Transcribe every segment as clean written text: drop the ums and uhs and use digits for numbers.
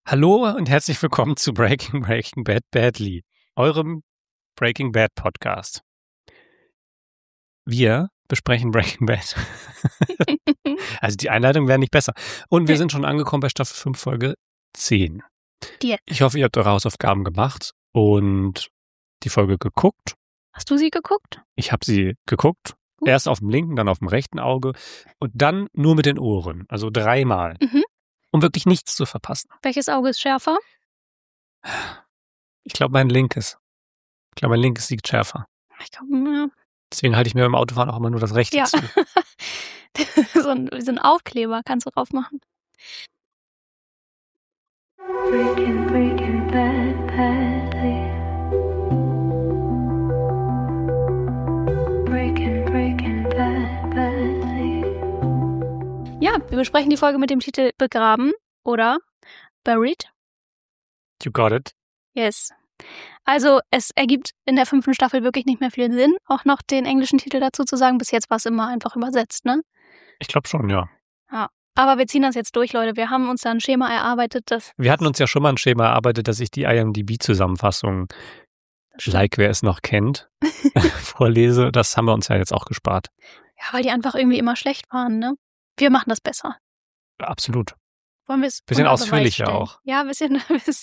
Hallo und herzlich willkommen zu Breaking Bad Badly, eurem Breaking Bad Podcast. Wir besprechen Breaking Bad. Also die Einleitung wäre nicht besser. Und wir sind schon angekommen bei Staffel 5, Folge 10. Yes. Ich hoffe, ihr habt eure Hausaufgaben gemacht und die Folge geguckt. Hast du sie geguckt? Ich habe sie geguckt. Gut. Erst auf dem linken, dann auf dem rechten Auge und dann nur mit den Ohren. Also 3-mal. Um wirklich nichts zu verpassen. Welches Auge ist schärfer? Ich glaube, mein linkes. Mein linkes liegt schärfer. Ich glaube, ja. Deswegen halte ich mir beim Autofahren auch immer nur das rechte zu. so ein Aufkleber kannst du drauf machen. Breaking Bad badly. Breaking Bad badly. Ja, wir besprechen die Folge mit dem Titel Begraben oder Buried. You got it. Yes. Also es ergibt in der 5. Staffel wirklich nicht mehr viel Sinn, auch noch den englischen Titel dazu zu sagen. Bis jetzt war es immer einfach übersetzt, ne? Ich glaube schon, ja. Ja. Aber wir ziehen das jetzt durch, Leute. Wir haben uns da ein Schema erarbeitet, das... Wir hatten uns ja schon mal ein Schema erarbeitet, dass ich die IMDb-Zusammenfassung, like wer es noch kennt, vorlese. Das haben wir uns ja jetzt auch gespart. Ja, weil die einfach irgendwie immer schlecht waren, ne? Wir machen das besser. Absolut. Wollen wir es Bisschen unter Beweis ausführlicher stellen? auch. Ja, ein bisschen.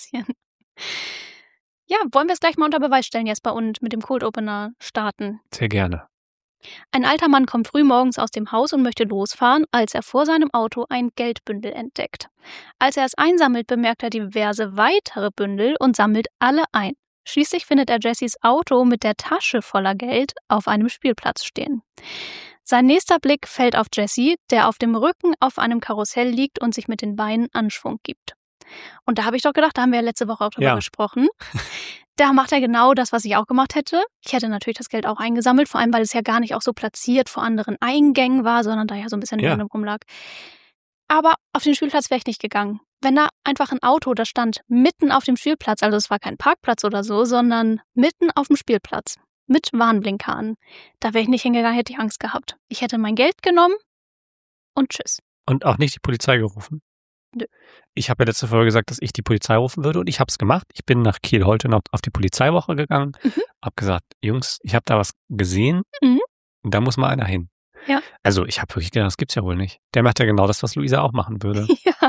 Ja, wollen wir es gleich mal unter Beweis stellen, Jesper, und mit dem Cold Opener starten? Sehr gerne. Ein alter Mann kommt früh morgens aus dem Haus und möchte losfahren, als er vor seinem Auto ein Geldbündel entdeckt. Als er es einsammelt, bemerkt er diverse weitere Bündel und sammelt alle ein. Schließlich findet er Jessys Auto mit der Tasche voller Geld auf einem Spielplatz stehen. Sein nächster Blick fällt auf Jesse, der auf dem Rücken auf einem Karussell liegt und sich mit den Beinen Anschwung gibt. Und da habe ich doch gedacht, da haben wir ja letzte Woche auch drüber gesprochen. Da macht er genau das, was ich auch gemacht hätte. Ich hätte natürlich das Geld auch eingesammelt, vor allem, weil es ja gar nicht auch so platziert vor anderen Eingängen war, sondern da ja so ein bisschen random rumlag. Aber auf den Spielplatz wäre ich nicht gegangen. Wenn da einfach ein Auto, das stand mitten auf dem Spielplatz, also es war kein Parkplatz oder so, sondern mitten auf dem Spielplatz mit Warnblinker an, da wäre ich nicht hingegangen, hätte ich Angst gehabt. Ich hätte mein Geld genommen und tschüss. Und auch nicht die Polizei gerufen? Nö. Ich habe ja letzte Folge gesagt, dass ich die Polizei rufen würde und ich habe es gemacht. Ich bin nach Kiel-Holten auf die Polizeiwoche gegangen, habe gesagt, Jungs, ich habe da was gesehen und da muss mal einer hin. Ja. Also ich habe wirklich gedacht, das gibt's ja wohl nicht. Der macht ja genau das, was Luisa auch machen würde.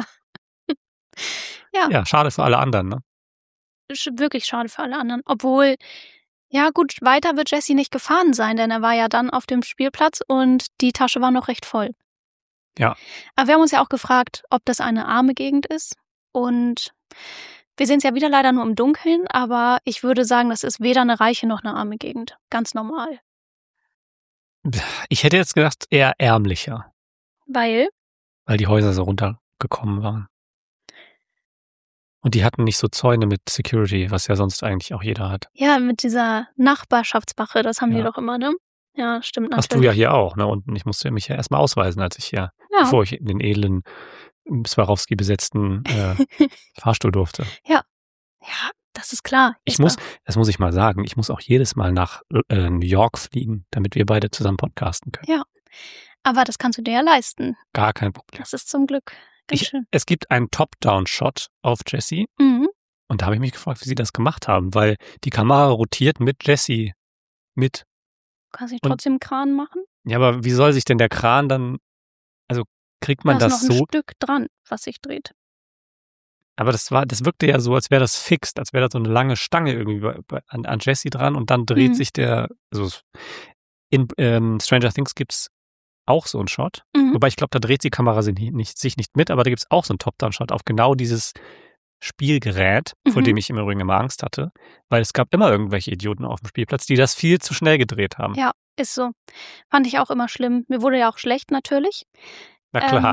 Ja, schade für alle anderen, ne? Wirklich schade für alle anderen. Obwohl, ja gut, weiter wird Jesse nicht gefahren sein, denn er war ja dann auf dem Spielplatz und die Tasche war noch recht voll. Ja. Aber wir haben uns ja auch gefragt, ob das eine arme Gegend ist. Und wir sehen es ja wieder leider nur im Dunkeln, aber ich würde sagen, das ist weder eine reiche noch eine arme Gegend. Ganz normal. Ich hätte jetzt gedacht, eher ärmlicher. Weil die Häuser so runtergekommen waren. Und die hatten nicht so Zäune mit Security, was ja sonst eigentlich auch jeder hat. Ja, mit dieser Nachbarschaftswache, das haben die doch immer, ne? Ja, stimmt natürlich. Hast du ja hier auch, ne? Und ich musste mich ja erstmal ausweisen, als ich hier, bevor ich in den edlen, Swarovski besetzten Fahrstuhl durfte. Ja, das ist klar. Das muss ich mal sagen, ich muss auch jedes Mal nach New York fliegen, damit wir beide zusammen podcasten können. Ja, aber das kannst du dir ja leisten. Gar kein Problem. Das ist zum Glück ganz schön. Es gibt einen Top-Down-Shot auf Jesse und da habe ich mich gefragt, wie sie das gemacht haben, weil die Kamera rotiert mit Jesse mit. Kannst du trotzdem einen Kran machen? Ja, aber wie soll sich denn der Kran dann, also kriegt man das so? Da ist noch ein Stück dran, was sich dreht. Aber das wirkte ja so, als wäre das fixt, als wäre da so eine lange Stange irgendwie an Jesse dran und dann dreht sich der, also in Stranger Things gibt's auch so einen Shot, wobei ich glaube, da dreht die Kamera sich nicht mit, aber da gibt's auch so einen Top-Down-Shot auf genau dieses Spielgerät, vor dem ich im Übrigen immer Angst hatte, weil es gab immer irgendwelche Idioten auf dem Spielplatz, die das viel zu schnell gedreht haben. Ja, ist so. Fand ich auch immer schlimm. Mir wurde ja auch schlecht natürlich. Na klar.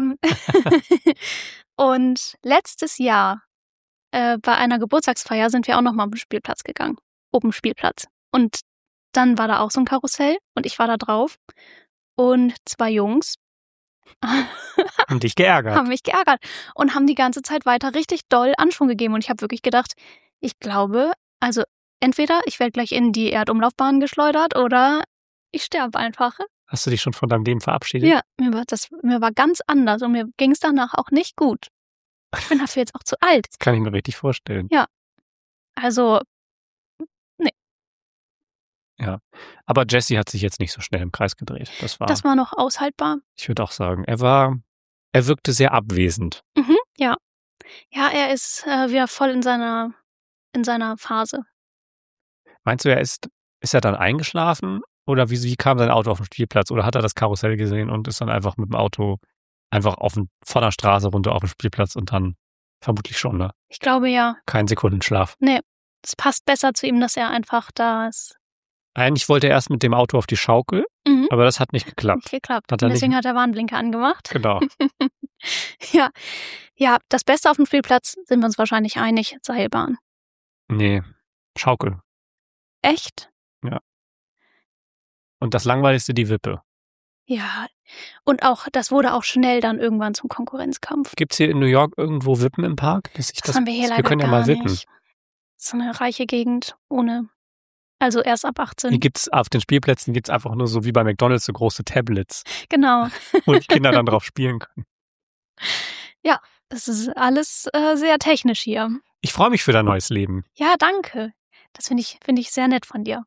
Und letztes Jahr bei einer Geburtstagsfeier sind wir auch nochmal auf den Spielplatz gegangen. Oben Spielplatz. Und dann war da auch so ein Karussell und ich war da drauf. Und 2 Jungs Haben dich geärgert. haben mich geärgert und haben die ganze Zeit weiter richtig doll Anschwung gegeben. Und ich habe wirklich gedacht, ich glaube, also entweder ich werde gleich in die Erdumlaufbahn geschleudert oder ich sterbe einfach. Hast du dich schon von deinem Leben verabschiedet? Ja, mir war ganz anders und mir ging es danach auch nicht gut. Ich bin dafür jetzt auch zu alt. Das kann ich mir richtig vorstellen. Also, Ja. Aber Jesse hat sich jetzt nicht so schnell im Kreis gedreht. Das war noch aushaltbar. ich würde auch sagen, er wirkte sehr abwesend. Ja. Ja, er ist wieder voll in seiner Phase. Meinst du, ist er dann eingeschlafen? Oder wie kam sein Auto auf den Spielplatz? Oder hat er das Karussell gesehen und ist dann einfach mit dem Auto einfach von der Straße runter auf den Spielplatz und dann vermutlich schon, ne? Ich glaube ja. Kein Sekundenschlaf. Nee, es passt besser zu ihm, dass er einfach da ist. Eigentlich wollte er erst mit dem Auto auf die Schaukel, Mhm. aber das hat nicht geklappt. Nicht geklappt. Hat er nicht- Deswegen hat er Warnblinker angemacht. Genau. Ja, das Beste auf dem Spielplatz, sind wir uns wahrscheinlich einig, Seilbahn. Nee, Schaukel. Echt? Und das Langweiligste die Wippe. Ja. Und auch, das wurde auch schnell dann irgendwann zum Konkurrenzkampf. Gibt's hier in New York irgendwo Wippen im Park? Das haben wir hier leider wir können ja gar mal wippen. nicht. So eine reiche Gegend also erst ab 18. Hier gibt's auf den Spielplätzen einfach nur so wie bei McDonald's so große Tablets, Genau. wo die Kinder dann drauf spielen können. Das ist alles sehr technisch hier. Ich freue mich für dein neues Leben. Ja, danke. Das finde ich sehr nett von dir.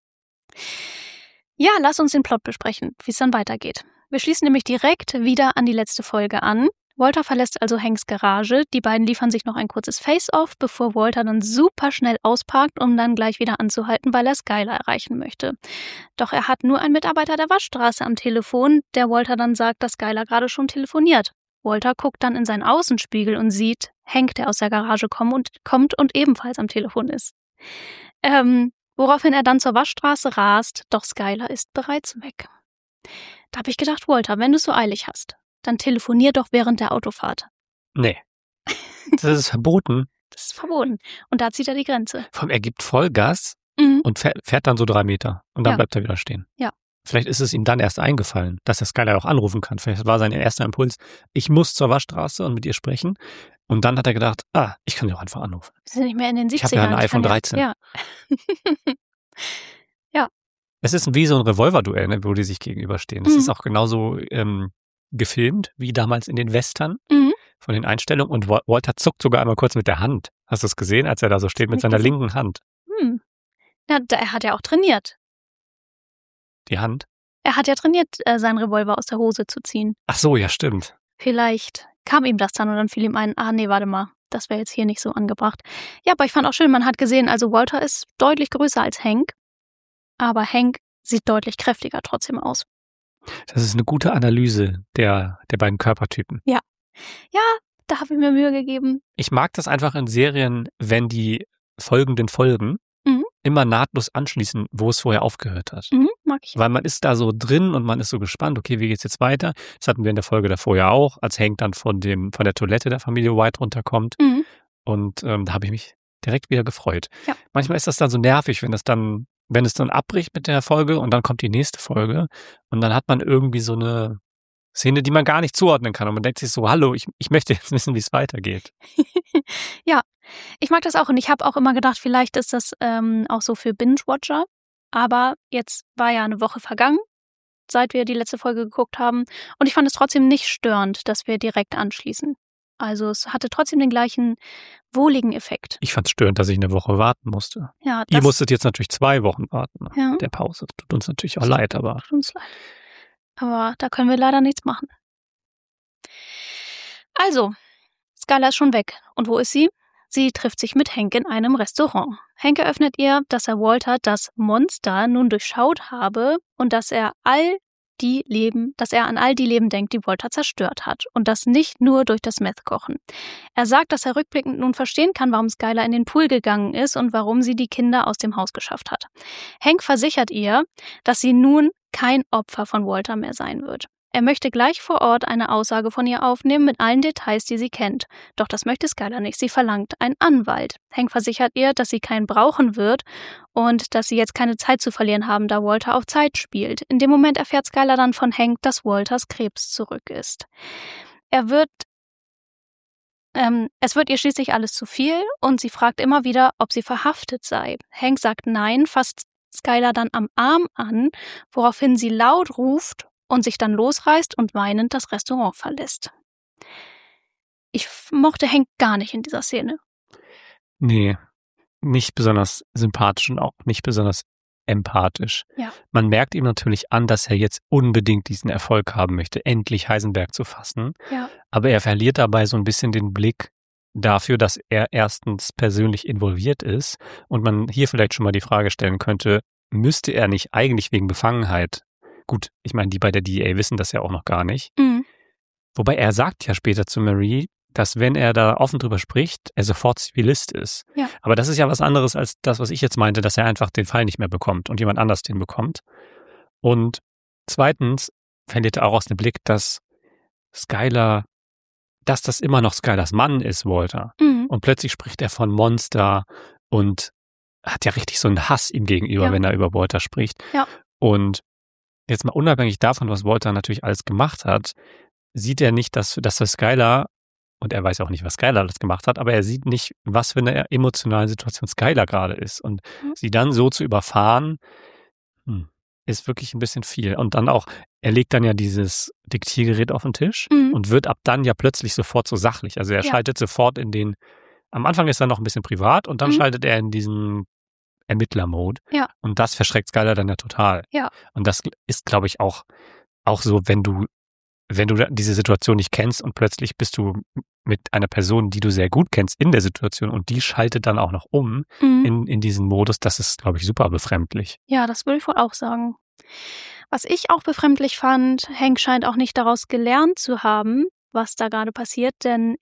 Ja, lass uns den Plot besprechen, wie es dann weitergeht. Wir schließen nämlich direkt wieder an die letzte Folge an. Walter verlässt also Hanks Garage. Die beiden liefern sich noch ein kurzes Face-Off, bevor Walter dann super schnell ausparkt, um dann gleich wieder anzuhalten, weil er Skylar erreichen möchte. Doch er hat nur einen Mitarbeiter der Waschstraße am Telefon, der Walter dann sagt, dass Skylar gerade schon telefoniert. Walter guckt dann in seinen Außenspiegel und sieht Hank, der aus der Garage kommt und ebenfalls am Telefon ist. Woraufhin er dann zur Waschstraße rast, doch Skylar ist bereits weg. Da habe ich gedacht, Walter, wenn du es so eilig hast, dann telefonier doch während der Autofahrt. Nee. Das ist verboten. Das ist verboten. Und da zieht er die Grenze. Vor allem, er gibt Vollgas Mhm. und fährt dann so 3 Meter. Und dann Ja. bleibt er wieder stehen. Ja. Vielleicht ist es ihm dann erst eingefallen, dass er Skylar auch anrufen kann. Vielleicht war sein erster Impuls, ich muss zur Waschstraße und mit ihr sprechen. Und dann hat er gedacht, ich kann sie auch einfach anrufen. Wir sind nicht mehr in den 70ern. Ich habe ja ein iPhone 13. Ja. Es ist wie so ein Revolverduell, ne, wo die sich gegenüberstehen. Das ist auch genauso gefilmt wie damals in den Western Mhm. von den Einstellungen. Und Walter zuckt sogar einmal kurz mit der Hand. Hast du es gesehen, als er da so steht mit Nicht seiner gesehen. linken Hand? Ja, er hat ja auch trainiert. Die Hand? Er hat ja trainiert, seinen Revolver aus der Hose zu ziehen. Ach so, ja, stimmt. Vielleicht kam ihm das dann und dann fiel ihm ein, nee, warte mal, das wäre jetzt hier nicht so angebracht. Ja, aber ich fand auch schön, man hat gesehen, also Walter ist deutlich größer als Hank, aber Hank sieht deutlich kräftiger trotzdem aus. Das ist eine gute Analyse der beiden Körpertypen. Ja, da habe ich mir Mühe gegeben. Ich mag das einfach in Serien, wenn die folgenden Folgen immer nahtlos anschließen, wo es vorher aufgehört hat. Mag ich. Weil man ist da so drin und man ist so gespannt, okay, wie geht's jetzt weiter? Das hatten wir in der Folge davor ja auch, als Hank dann von der Toilette der Familie White runterkommt. Und da habe ich mich direkt wieder gefreut. Ja. Manchmal ist das dann so nervig, wenn es dann abbricht mit der Folge und dann kommt die nächste Folge und dann hat man irgendwie so eine Szene, die man gar nicht zuordnen kann und man denkt sich so, hallo, ich möchte jetzt wissen, wie es weitergeht. Ja, ich mag das auch und ich habe auch immer gedacht, vielleicht ist das auch so für Binge-Watcher, aber jetzt war ja eine Woche vergangen, seit wir die letzte Folge geguckt haben und ich fand es trotzdem nicht störend, dass wir direkt anschließen. Also es hatte trotzdem den gleichen wohligen Effekt. Ich fand es störend, dass ich eine Woche warten musste. Ja, Ihr musstet jetzt natürlich 2 Wochen warten. Ja. Der Pause. Tut uns natürlich auch leid, aber Tut uns leid. Aber da können wir leider nichts machen. Also, Skylar ist schon weg. Und wo ist sie? Sie trifft sich mit Hank in einem Restaurant. Hank eröffnet ihr, dass er Walter das Monster nun durchschaut habe und dass er an all die Leben denkt, die Walter zerstört hat. Und das nicht nur durch das Meth-Kochen. Er sagt, dass er rückblickend nun verstehen kann, warum Skylar in den Pool gegangen ist und warum sie die Kinder aus dem Haus geschafft hat. Hank versichert ihr, dass sie nun kein Opfer von Walter mehr sein wird. Er möchte gleich vor Ort eine Aussage von ihr aufnehmen mit allen Details, die sie kennt. Doch das möchte Skylar nicht. Sie verlangt einen Anwalt. Hank versichert ihr, dass sie keinen brauchen wird und dass sie jetzt keine Zeit zu verlieren haben, da Walter auf Zeit spielt. In dem Moment erfährt Skylar dann von Hank, dass Walters Krebs zurück ist. Es wird ihr schließlich alles zu viel und sie fragt immer wieder, ob sie verhaftet sei. Hank sagt nein, fasst Skylar dann am Arm an, woraufhin sie laut ruft und sich dann losreißt und weinend das Restaurant verlässt. Ich mochte Hank gar nicht in dieser Szene. Nee, nicht besonders sympathisch und auch nicht besonders empathisch. Ja. Man merkt ihm natürlich an, dass er jetzt unbedingt diesen Erfolg haben möchte, endlich Heisenberg zu fassen. Ja. Aber er verliert dabei so ein bisschen den Blick dafür, dass er erstens persönlich involviert ist und man hier vielleicht schon mal die Frage stellen könnte, müsste er nicht eigentlich wegen Befangenheit, gut, ich meine, die bei der DEA wissen das ja auch noch gar nicht, Mhm. wobei er sagt ja später zu Marie, dass wenn er da offen drüber spricht, er sofort Zivilist ist. Ja. Aber das ist ja was anderes als das, was ich jetzt meinte, dass er einfach den Fall nicht mehr bekommt und jemand anders den bekommt. Und zweitens verliert er auch aus dem Blick, dass Skylar, dass das immer noch Skylars Mann ist, Walter. Mhm. Und plötzlich spricht er von Monster und hat ja richtig so einen Hass ihm gegenüber, Ja. wenn er über Walter spricht. Ja. Und jetzt mal unabhängig davon, was Walter natürlich alles gemacht hat, sieht er nicht, dass das Skylar, und er weiß auch nicht, was Skylar alles gemacht hat, aber er sieht nicht, was für eine emotionale Situation Skylar gerade ist. Und sie dann so zu überfahren, ist wirklich ein bisschen viel. Und dann auch, er legt dann ja dieses Diktiergerät auf den Tisch und wird ab dann ja plötzlich sofort so sachlich. Also er schaltet sofort in den, am Anfang ist er noch ein bisschen privat und dann schaltet er in diesen Ermittler-Mode. Ja. Und das verschreckt Skylar dann ja total. Ja. Und das ist, glaube ich, auch so, wenn du diese Situation nicht kennst und plötzlich bist du mit einer Person, die du sehr gut kennst, in der Situation und die schaltet dann auch noch um in diesen Modus, das ist, glaube ich, super befremdlich. Ja, das würde ich wohl auch sagen. Was ich auch befremdlich fand, Hank scheint auch nicht daraus gelernt zu haben, was da gerade passiert, denn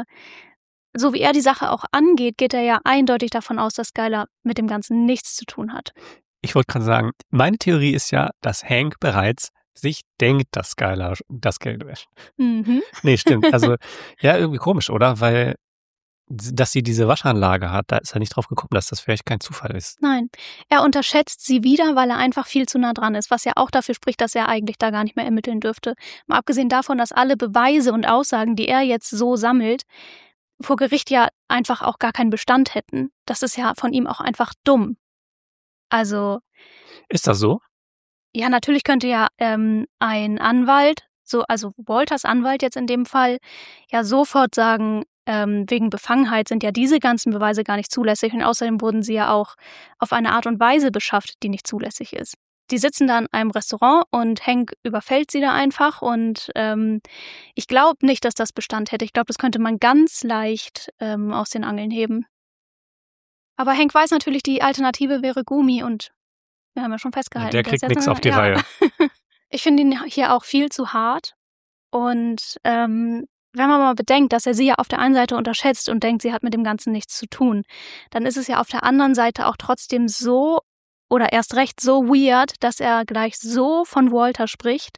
so wie er die Sache auch angeht, geht er ja eindeutig davon aus, dass Skylar mit dem Ganzen nichts zu tun hat. Ich wollte gerade sagen, meine Theorie ist ja, dass Hank bereits sich denkt, dass Skylar das Geld wäscht. Mhm. Nee, stimmt. Also, ja, irgendwie komisch, oder? Weil, dass sie diese Waschanlage hat, da ist er nicht drauf gekommen, dass das vielleicht kein Zufall ist. Nein, er unterschätzt sie wieder, weil er einfach viel zu nah dran ist, was ja auch dafür spricht, dass er eigentlich da gar nicht mehr ermitteln dürfte. Mal abgesehen davon, dass alle Beweise und Aussagen, die er jetzt so sammelt, vor Gericht ja einfach auch gar keinen Bestand hätten. Das ist ja von ihm auch einfach dumm. Also, Ist das so? ja, natürlich könnte ja ein Anwalt, also Walters Anwalt jetzt in dem Fall, ja sofort sagen, wegen Befangenheit sind ja diese ganzen Beweise gar nicht zulässig und außerdem wurden sie ja auch auf eine Art und Weise beschafft, die nicht zulässig ist. Die sitzen da in einem Restaurant und Hank überfällt sie da einfach und ich glaube nicht, dass das Bestand hätte. Ich glaube, das könnte man ganz leicht aus den Angeln heben. Aber Hank weiß natürlich, die Alternative wäre Gumi und wir haben ja schon festgehalten. Der kriegt nichts auf die Reihe. Ich finde ihn hier auch viel zu hart. Und wenn man mal bedenkt, dass er sie ja auf der einen Seite unterschätzt und denkt, sie hat mit dem Ganzen nichts zu tun, dann ist es ja auf der anderen Seite auch trotzdem so oder erst recht so weird, dass er gleich so von Walter spricht,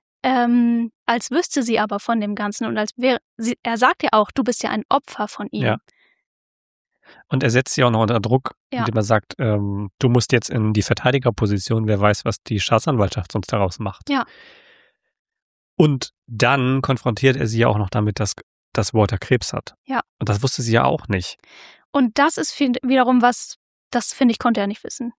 als wüsste sie aber von dem Ganzen und er sagt ja auch, du bist ja ein Opfer von ihm. Ja. Und er setzt sie auch noch unter Druck, Ja. indem er sagt, du musst jetzt in die Verteidigerposition, wer weiß, was die Staatsanwaltschaft sonst daraus macht. Ja. Und dann konfrontiert er sie ja auch noch damit, dass Walter Krebs hat. Ja. Und das wusste sie ja auch nicht. Und das ist wiederum was, das finde ich, konnte er nicht wissen.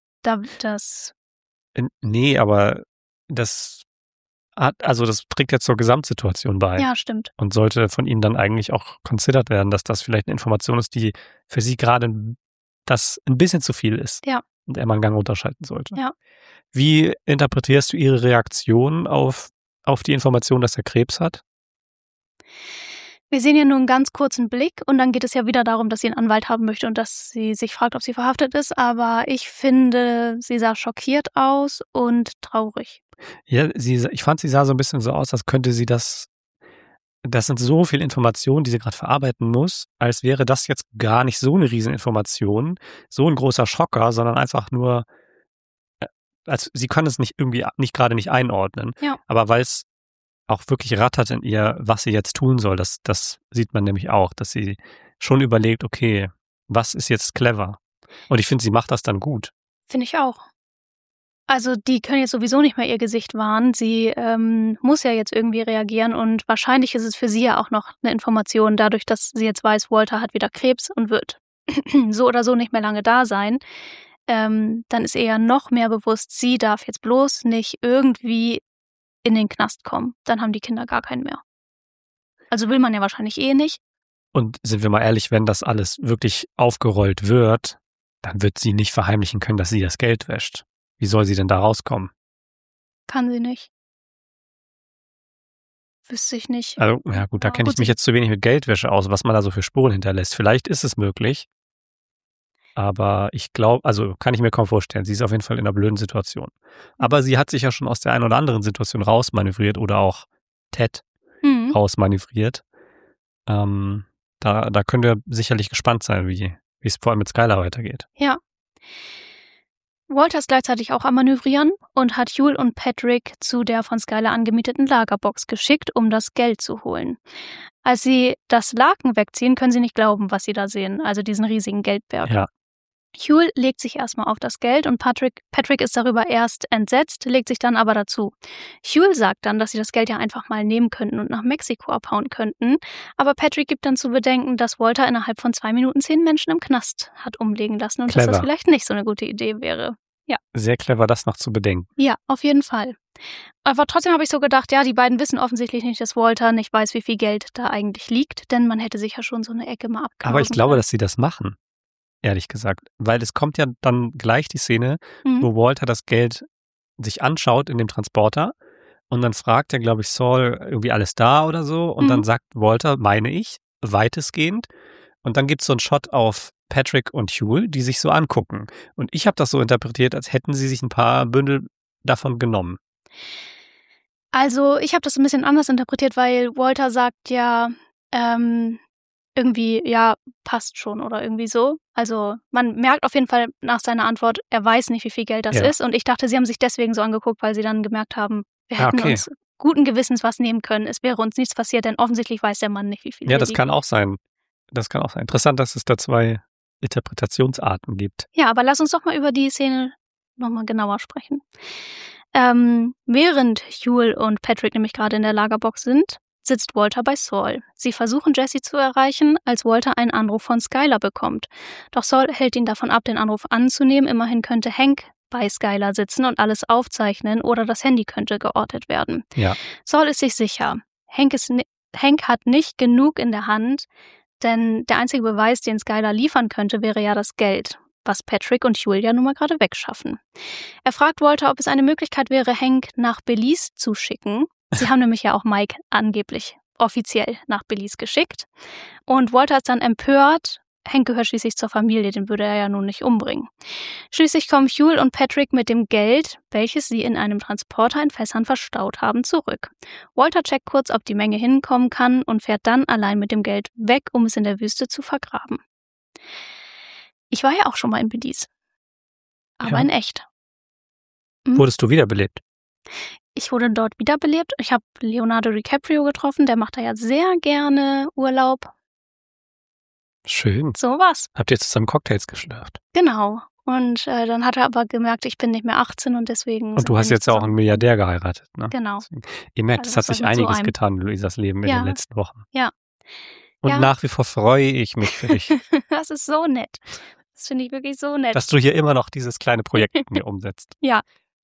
Nee, aber das trägt ja zur Gesamtsituation bei. Ja, stimmt. Und sollte von ihm dann eigentlich auch considered werden, dass das vielleicht eine Information ist, die für sie gerade das ein bisschen zu viel ist. Ja. Und er mal einen Gang runterschalten sollte. Ja. Wie interpretierst du ihre Reaktion auf die Information, dass er Krebs hat? Wir sehen ja nur einen ganz kurzen Blick und dann geht es ja wieder darum, dass sie einen Anwalt haben möchte und dass sie sich fragt, ob sie verhaftet ist. Aber ich finde, sie sah schockiert aus und traurig. Ja, ich fand, sie sah so ein bisschen so aus, als könnte sie das sind so viele Informationen, die sie gerade verarbeiten muss, als wäre das jetzt gar nicht so eine Rieseninformation, so ein großer Schocker, sondern einfach nur, also sie kann es nicht gerade nicht einordnen. Ja. Aber weil es auch wirklich rattert in ihr, was sie jetzt tun soll, das sieht man nämlich auch, dass sie schon überlegt, okay, was ist jetzt clever? Und ich finde, sie macht das dann gut. Finde ich auch. Also die können jetzt sowieso nicht mehr ihr Gesicht wahren. Sie muss ja jetzt irgendwie reagieren und wahrscheinlich ist es für sie ja auch noch eine Information, dadurch, dass sie jetzt weiß, Walter hat wieder Krebs und wird so oder so nicht mehr lange da sein. Dann ist ihr ja noch mehr bewusst, sie darf jetzt bloß nicht irgendwie in den Knast kommen. Dann haben die Kinder gar keinen mehr. Also will man ja wahrscheinlich nicht. Und sind wir mal ehrlich, wenn das alles wirklich aufgerollt wird, dann wird sie nicht verheimlichen können, dass sie das Geld wäscht. Wie soll sie denn da rauskommen? Kann sie nicht. Wüsste ich nicht. Also, ja gut, da Aber kenne ich gut, mich sie- jetzt zu wenig mit Geldwäsche aus, was man da so für Spuren hinterlässt. Vielleicht ist es möglich, aber ich glaube, also kann ich mir kaum vorstellen. Sie ist auf jeden Fall in einer blöden Situation. Aber sie hat sich ja schon aus der einen oder anderen Situation rausmanövriert oder auch Ted Mhm. rausmanövriert. Da können wir sicherlich gespannt sein, wie es vor allem mit Skylar weitergeht. Ja. Walter ist gleichzeitig auch am Manövrieren und hat Huell und Patrick zu der von Skylar angemieteten Lagerbox geschickt, um das Geld zu holen. Als sie das Laken wegziehen, können sie nicht glauben, was sie da sehen, also diesen riesigen Geldberg. Ja, Huell legt sich erstmal auf das Geld und Patrick ist darüber erst entsetzt, legt sich dann aber dazu. Huell sagt dann, dass sie das Geld ja einfach mal nehmen könnten und nach Mexiko abhauen könnten, aber Patrick gibt dann zu bedenken, dass Walter innerhalb von 2 Minuten 10 Menschen im Knast hat umlegen lassen und dass das Clever. vielleicht nicht so eine gute Idee wäre. sehr clever, das noch zu bedenken. Ja, auf jeden Fall. Aber trotzdem habe ich so gedacht, ja, die beiden wissen offensichtlich nicht, dass Walter nicht weiß, wie viel Geld da eigentlich liegt, denn man hätte sich ja schon so eine Ecke mal abknauben Aber ich glaube, können. dass sie das machen, ehrlich gesagt. Weil es kommt ja dann gleich die Szene, Mhm. wo Walter das Geld sich anschaut in dem Transporter und dann fragt er, glaube ich, Saul, irgendwie alles da oder so und dann sagt Walter, meine ich, weitestgehend und dann gibt es so einen Shot auf Patrick und Huell, die sich so angucken. Und ich habe das so interpretiert, als hätten sie sich ein paar Bündel davon genommen. Also, ich habe das ein bisschen anders interpretiert, weil Walter sagt ja, irgendwie, ja, passt schon oder irgendwie so. Also, man merkt auf jeden Fall nach seiner Antwort, er weiß nicht, wie viel Geld das Ja. ist. Und ich dachte, sie haben sich deswegen so angeguckt, weil sie dann gemerkt haben, wir Ah, hätten okay. uns guten Gewissens was nehmen können. Es wäre uns nichts passiert, denn offensichtlich weiß der Mann nicht, wie viel Ja, hier das liegt. kann auch sein. Das kann auch sein. Interessant, dass es da zwei Interpretationsarten gibt. Ja, aber lass uns doch mal über die Szene nochmal genauer sprechen. Während Huell und Patrick nämlich gerade in der Lagerbox sind, sitzt Walter bei Saul. Sie versuchen, Jesse zu erreichen, als Walter einen Anruf von Skylar bekommt. Doch Saul hält ihn davon ab, den Anruf anzunehmen. Immerhin könnte Hank bei Skylar sitzen und alles aufzeichnen oder das Handy könnte geortet werden. Ja. Saul ist sich sicher. Hank hat nicht genug in der Hand, denn der einzige Beweis, den Skylar liefern könnte, wäre ja das Geld, was Patrick und Huell ja nun mal gerade wegschaffen. Er fragt Walter, ob es eine Möglichkeit wäre, Hank nach Belize zu schicken. Sie haben nämlich ja auch Mike angeblich offiziell nach Belize geschickt. Und Walter ist dann empört. Hank gehört schließlich zur Familie, den würde er ja nun nicht umbringen. Schließlich kommen Huell und Patrick mit dem Geld, welches sie in einem Transporter in Fässern verstaut haben, zurück. Walter checkt kurz, ob die Menge hinkommen kann und fährt dann allein mit dem Geld weg, um es in der Wüste zu vergraben. Ich war ja auch schon mal in Belize. Aber Ja. in echt. Wurdest du wiederbelebt? Ich wurde dort wiederbelebt. Ich habe Leonardo DiCaprio getroffen, der macht da ja sehr gerne Urlaub. Schön. So was. Habt ihr zusammen Cocktails geschlürft? Genau. Und dann hat er aber gemerkt, ich bin nicht mehr 18 und deswegen. Und du hast jetzt ja auch einen Milliardär geheiratet, ne? Genau. Deswegen. Ihr merkt, Also es hat was sich mit so einiges einem? getan in Luisas Leben in Ja. den letzten Wochen. Ja. Und Ja. nach wie vor freue ich mich für dich, Das ist so nett. Das finde ich wirklich so nett. dass du hier immer noch dieses kleine Projekt mit mir umsetzt. Ja,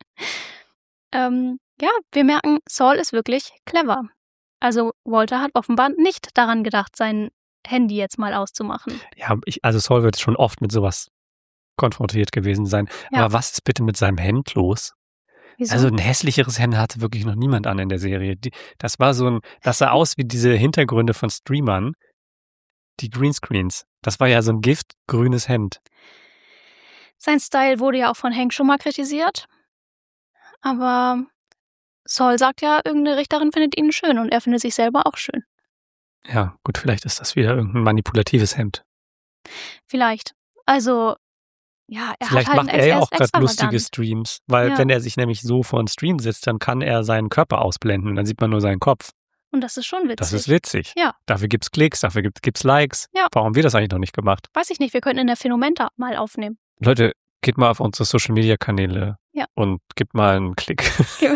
wir merken, Saul ist wirklich clever. Also Walter hat offenbar nicht daran gedacht, sein Handy jetzt mal auszumachen. Ja, also Saul wird schon oft mit sowas konfrontiert gewesen sein. Ja. Aber was ist bitte mit seinem Hemd los? Wieso? Also ein hässlicheres Hemd hatte wirklich noch niemand an in der Serie. Das sah aus wie diese Hintergründe von Streamern, die Greenscreens. Das war ja so ein giftgrünes Hemd. Sein Style wurde ja auch von Hank schon mal kritisiert. Aber Saul sagt ja, irgendeine Richterin findet ihn schön und er findet sich selber auch schön. Ja, gut, vielleicht ist das wieder irgendein manipulatives Hemd. Vielleicht. Also, ja, er Vielleicht hat halt macht er ja auch gerade extravagant. lustige Streams, weil Ja. wenn er sich nämlich so vor einen Stream sitzt, dann kann er seinen Körper ausblenden, dann sieht man nur seinen Kopf. Und das ist schon witzig. Das ist witzig. Ja. Dafür gibt's Klicks, dafür gibt's Likes. Ja. Warum haben wir das eigentlich noch nicht gemacht? Weiß ich nicht, wir könnten in der Phänomenta mal aufnehmen. Leute, geht mal auf unsere Social-Media-Kanäle Ja. und gebt mal einen Klick.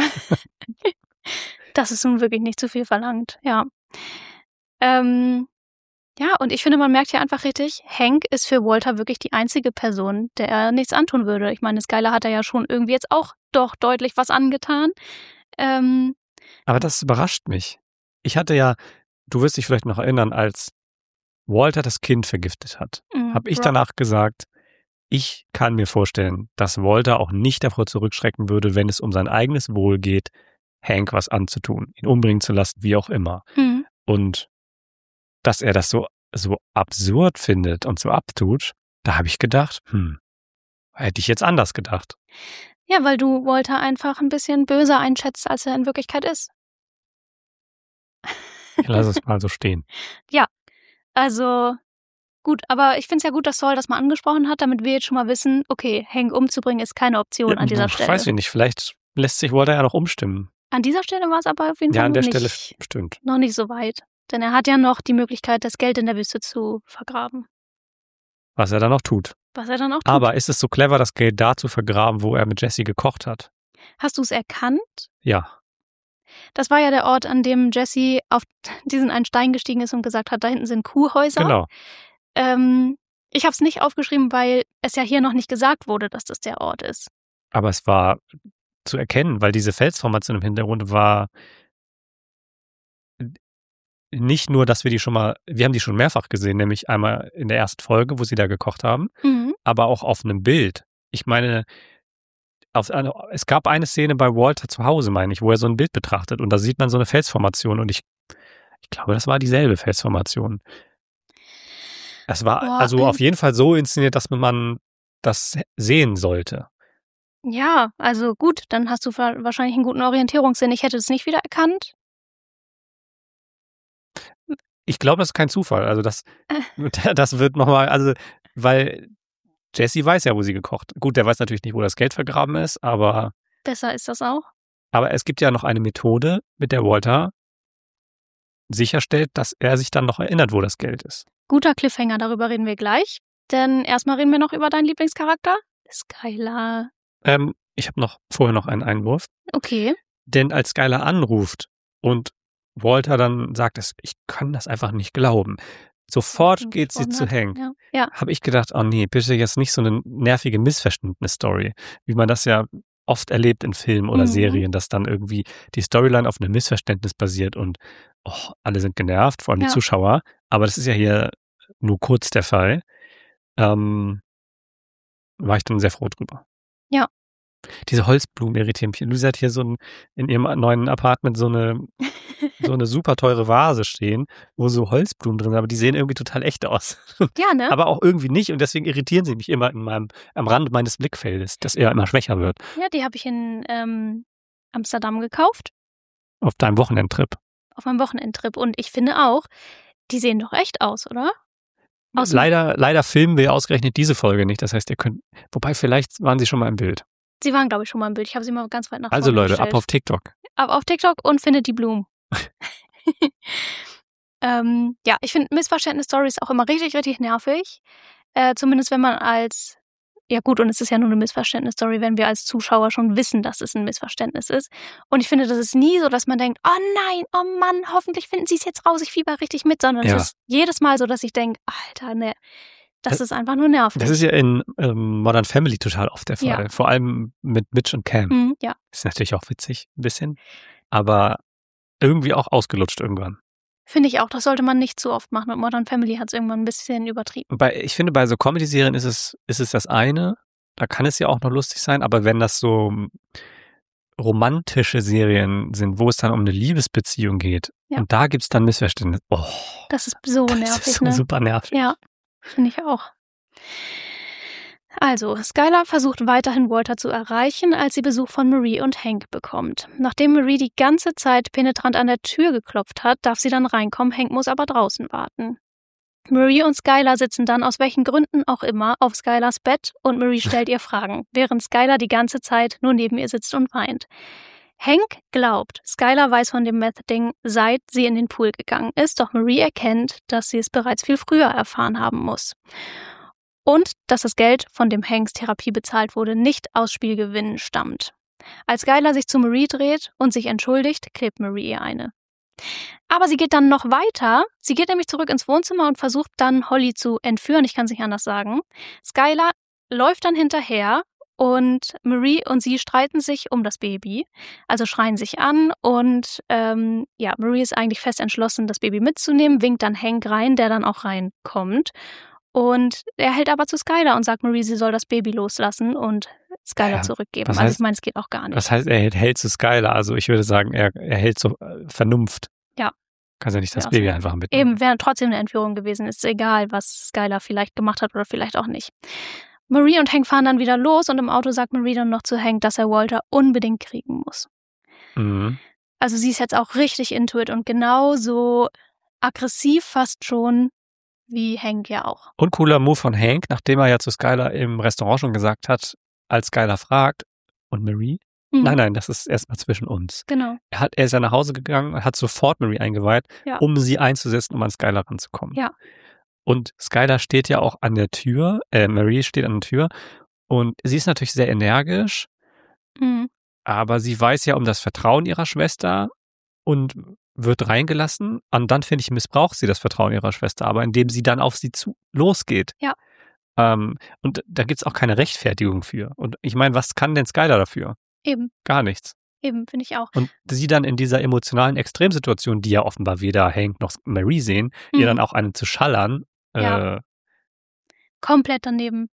Das ist nun wirklich nicht zu viel verlangt, ja. Ja, und ich finde, man merkt hier einfach richtig, Hank ist für Walter wirklich die einzige Person, der er nichts antun würde. Ich meine, Skylar hat er ja schon irgendwie jetzt auch doch deutlich was angetan. Aber das überrascht mich. Ich hatte ja, du wirst dich vielleicht noch erinnern, als Walter das Kind vergiftet hat, habe ich danach gesagt, ich kann mir vorstellen, dass Walter auch nicht davor zurückschrecken würde, wenn es um sein eigenes Wohl geht, Hank was anzutun, ihn umbringen zu lassen, wie auch immer. Mhm. Und dass er das so absurd findet und so abtut, da habe ich gedacht, hätte ich jetzt anders gedacht. Ja, weil du Walter einfach ein bisschen böser einschätzt, als er in Wirklichkeit ist. Ich lasse es mal so stehen. Also, gut, aber ich finde es ja gut, dass Saul das mal angesprochen hat, damit wir jetzt schon mal wissen, okay, Hank umzubringen ist keine Option an dieser Stelle. Weiß ich nicht, vielleicht lässt sich Walter ja noch umstimmen. An dieser Stelle war es aber auf jeden Ja, Fall an der noch Stelle nicht, stimmt. noch nicht so weit. Denn er hat ja noch die Möglichkeit, das Geld in der Wüste zu vergraben. Was er dann noch tut. Was er dann auch tut. Aber ist es so clever, das Geld da zu vergraben, wo er mit Jesse gekocht hat? Hast du es erkannt? Ja. Das war ja der Ort, an dem Jesse auf diesen einen Stein gestiegen ist und gesagt hat, da hinten sind Kuhhäuser. Genau. Ich habe es nicht aufgeschrieben, weil es ja hier noch nicht gesagt wurde, dass das der Ort ist. Aber es war zu erkennen, weil diese Felsformation im Hintergrund war nicht nur, dass wir haben die schon mehrfach gesehen, nämlich einmal in der ersten Folge, wo sie da gekocht haben, aber auch auf einem Bild. Ich meine, es gab eine Szene bei Walter zu Hause, meine ich, wo er so ein Bild betrachtet und da sieht man so eine Felsformation und ich glaube, das war dieselbe Felsformation. Es war also auf jeden Fall so inszeniert, dass man das sehen sollte. Ja, also gut, dann hast du wahrscheinlich einen guten Orientierungssinn. Ich hätte es nicht wieder erkannt. Ich glaube, das ist kein Zufall. Also das wird nochmal, also weil Jesse weiß ja, wo sie gekocht. Gut, der weiß natürlich nicht, wo das Geld vergraben ist, aber besser ist das auch. Aber es gibt ja noch eine Methode, mit der Walter sicherstellt, dass er sich dann noch erinnert, wo das Geld ist. Guter Cliffhanger, darüber reden wir gleich. Denn erstmal reden wir noch über deinen Lieblingscharakter, Skylar. Ich habe vorher noch einen Einwurf. Okay. Denn als Skylar anruft und Walter dann sagt, ich kann das einfach nicht glauben. Sofort geht sie zu Hank. Ja. Habe ich gedacht, oh nee, bitte jetzt nicht so eine nervige Missverständnis-Story, wie man das ja oft erlebt in Filmen oder Serien, dass dann irgendwie die Storyline auf einem Missverständnis basiert und alle sind genervt, vor allem die Zuschauer. Aber das ist ja hier nur kurz der Fall. War ich dann sehr froh drüber. Ja. Diese Holzblumen irritieren mich. Lucy hat hier in ihrem neuen Apartment so eine super teure Vase stehen, wo so Holzblumen drin sind, aber die sehen irgendwie total echt aus. Ja, ne? Aber auch irgendwie nicht und deswegen irritieren sie mich immer am Rand meines Blickfeldes, dass er immer schwächer wird. Ja, die habe ich in Amsterdam gekauft. Auf deinem Wochenendtrip. Auf meinem Wochenendtrip und ich finde auch, die sehen doch echt aus, oder? Leider filmen wir ausgerechnet diese Folge nicht, das heißt, wobei vielleicht waren sie schon mal im Bild. Sie waren, glaube ich, schon mal im Bild. Ich habe sie mal ganz weit nach vorne Also Leute, gestellt. ab auf TikTok. Ab auf TikTok und findet die Blumen. Ja, ich finde Missverständnis-Stories auch immer richtig, richtig nervig. Zumindest wenn man ja gut, und es ist ja nur eine Missverständnis-Story, wenn wir als Zuschauer schon wissen, dass es ein Missverständnis ist. Und ich finde, das ist nie so, dass man denkt, oh nein, oh Mann, hoffentlich finden sie es jetzt raus, ich fieber richtig mit, sondern es ist jedes Mal so, dass ich denke, Alter, ne, das ist einfach nur nervig. Das ist ja in Modern Family total oft der Fall. Ja. Vor allem mit Mitch und Cam. Ja. Ist natürlich auch witzig, ein bisschen. Aber irgendwie auch ausgelutscht irgendwann. Finde ich auch. Das sollte man nicht zu oft machen. Mit Modern Family hat es irgendwann ein bisschen übertrieben. Ich finde, bei so Comedy-Serien ist es das eine. Da kann es ja auch noch lustig sein. Aber wenn das so romantische Serien sind, wo es dann um eine Liebesbeziehung geht und da gibt es dann Missverständnisse. Oh, das ist so nervig. Das ist so super nervig. Ja, finde ich auch. Also, Skylar versucht weiterhin Walter zu erreichen, als sie Besuch von Marie und Hank bekommt. Nachdem Marie die ganze Zeit penetrant an der Tür geklopft hat, darf sie dann reinkommen, Hank muss aber draußen warten. Marie und Skylar sitzen dann aus welchen Gründen auch immer auf Skylars Bett und Marie stellt ihr Fragen, während Skylar die ganze Zeit nur neben ihr sitzt und weint. Hank glaubt, Skylar weiß von dem Meth-Ding, seit sie in den Pool gegangen ist, doch Marie erkennt, dass sie es bereits viel früher erfahren haben muss. Und dass das Geld, von dem Hanks Therapie bezahlt wurde, nicht aus Spielgewinnen stammt. Als Skylar sich zu Marie dreht und sich entschuldigt, klebt Marie ihr eine. Aber sie geht dann noch weiter. Sie geht nämlich zurück ins Wohnzimmer und versucht dann Holly zu entführen. Ich kann es nicht anders sagen. Skylar läuft dann hinterher und Marie und sie streiten sich um das Baby, also schreien sich an und Marie ist eigentlich fest entschlossen, das Baby mitzunehmen, winkt dann Hank rein, der dann auch reinkommt und er hält aber zu Skylar und sagt Marie, sie soll das Baby loslassen und Skylar Ja, zurückgeben. was Also heißt- ich meine, es geht auch gar nicht. Was heißt, er hält zu Skylar? Also ich würde sagen, er hält zur Vernunft. Ja. Kannst ja nicht das Ja, Baby also einfach mitnehmen. Eben, wäre trotzdem eine Entführung gewesen. Ist egal, was Skylar vielleicht gemacht hat oder vielleicht auch nicht. Marie und Hank fahren dann wieder los und im Auto sagt Marie dann noch zu Hank, dass er Walter unbedingt kriegen muss. Mhm. Also sie ist jetzt auch richtig into it und genauso aggressiv fast schon wie Hank ja auch. Und cooler Move von Hank, nachdem er ja zu Skylar im Restaurant schon gesagt hat, als Skylar fragt, und Marie? Mhm. Nein, das ist erstmal zwischen uns. Genau. Er ist ja nach Hause gegangen und hat sofort Marie eingeweiht, Ja. um sie einzusetzen, um an Skylar ranzukommen. Ja. Und Skylar steht ja auch an der Tür, Marie steht an der Tür und sie ist natürlich sehr energisch, Mhm. aber sie weiß ja um das Vertrauen ihrer Schwester und wird reingelassen. Und dann, finde ich, missbraucht sie das Vertrauen ihrer Schwester, aber indem sie dann auf sie losgeht. Ja. Und da gibt's auch keine Rechtfertigung für. Und ich meine, was kann denn Skylar dafür? Eben, Gar nichts. finde ich auch. Und sie dann in dieser emotionalen Extremsituation, die ja offenbar weder Hank noch Marie sehen, ihr dann auch einen zu schallern. Ja. Komplett daneben.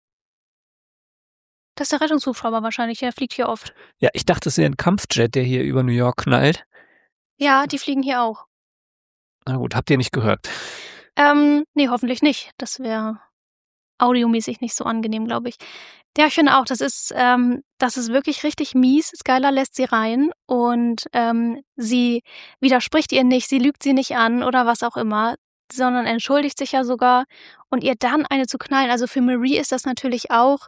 Das ist der Rettungshubschrauber wahrscheinlich, der fliegt hier oft. Ja, ich dachte, es wäre ein Kampfjet, der hier über New York knallt. Ja, die fliegen hier auch. Na gut, habt ihr nicht gehört. Nee, hoffentlich nicht. Das wäre audiomäßig nicht so angenehm, glaube ich. Ja, ich finde auch, das ist wirklich richtig mies. Skylar lässt sie rein und sie widerspricht ihr nicht, sie lügt sie nicht an oder was auch immer, sondern entschuldigt sich ja sogar und ihr dann eine zu knallen. Also für Marie ist das natürlich auch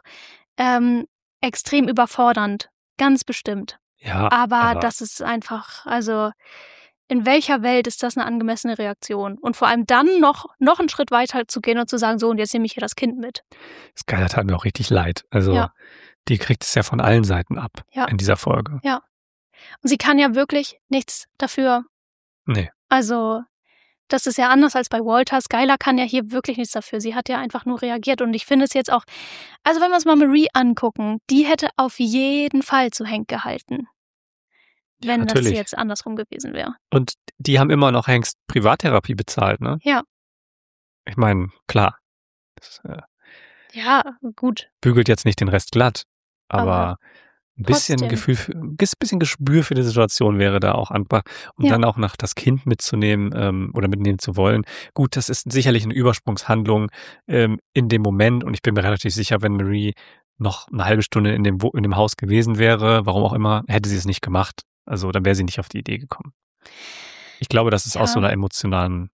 extrem überfordernd. Ganz bestimmt. Ja, Aber das ist einfach, also in welcher Welt ist das eine angemessene Reaktion? Und vor allem dann noch einen Schritt weiter zu gehen und zu sagen, so, und jetzt nehme ich hier das Kind mit. Skylar tat mir auch richtig leid. Also Ja. die kriegt es ja von allen Seiten ab Ja. in dieser Folge. Ja. Und sie kann ja wirklich nichts dafür. Nee. Also, das ist ja anders als bei Walter. Skylar kann ja hier wirklich nichts dafür. Sie hat ja einfach nur reagiert. Und ich finde es jetzt auch, also wenn wir uns mal Marie angucken, die hätte auf jeden Fall zu Hank gehalten. Wenn das natürlich. jetzt andersrum gewesen wäre. Und die haben immer noch Hanks Privattherapie bezahlt, ne? Ja. Ich meine, klar. Das Ja, gut. bügelt jetzt nicht den Rest glatt. Aber ein bisschen trotzdem. bisschen Gespür für die Situation wäre da auch angebracht. Und Ja. dann auch noch das Kind mitzunehmen oder mitnehmen zu wollen. Gut, das ist sicherlich eine Übersprungshandlung in dem Moment. Und ich bin mir relativ sicher, wenn Marie noch eine halbe Stunde in dem Haus gewesen wäre, warum auch immer, hätte sie es nicht gemacht. Also dann wäre sie nicht auf die Idee gekommen. Ich glaube, das ist aus so einer emotionalen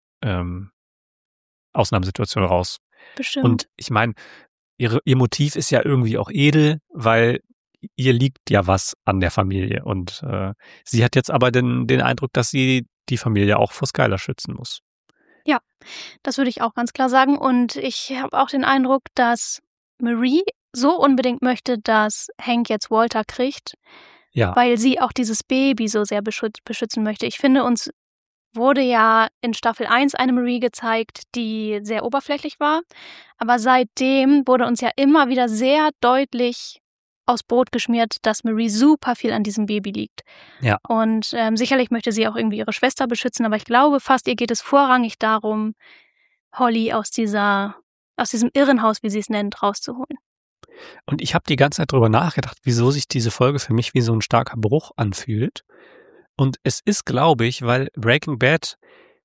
Ausnahmesituation raus. Bestimmt. Und ich meine, ihr Motiv ist ja irgendwie auch edel, weil ihr liegt ja was an der Familie. Und sie hat jetzt aber den Eindruck, dass sie die Familie auch vor Skylar schützen muss. Ja, das würde ich auch ganz klar sagen. Und ich habe auch den Eindruck, dass Marie so unbedingt möchte, dass Hank jetzt Walter kriegt, Ja. weil sie auch dieses Baby so sehr beschützen möchte. Ich finde, uns wurde ja in Staffel 1 eine Marie gezeigt, die sehr oberflächlich war. Aber seitdem wurde uns ja immer wieder sehr deutlich aufs Brot geschmiert, dass Marie super viel an diesem Baby liegt. Ja. Und sicherlich möchte sie auch irgendwie ihre Schwester beschützen, aber ich glaube fast, ihr geht es vorrangig darum, Holly aus diesem Irrenhaus, wie sie es nennt, rauszuholen. Und ich habe die ganze Zeit drüber nachgedacht, wieso sich diese Folge für mich wie so ein starker Bruch anfühlt. Und es ist, glaube ich, weil Breaking Bad,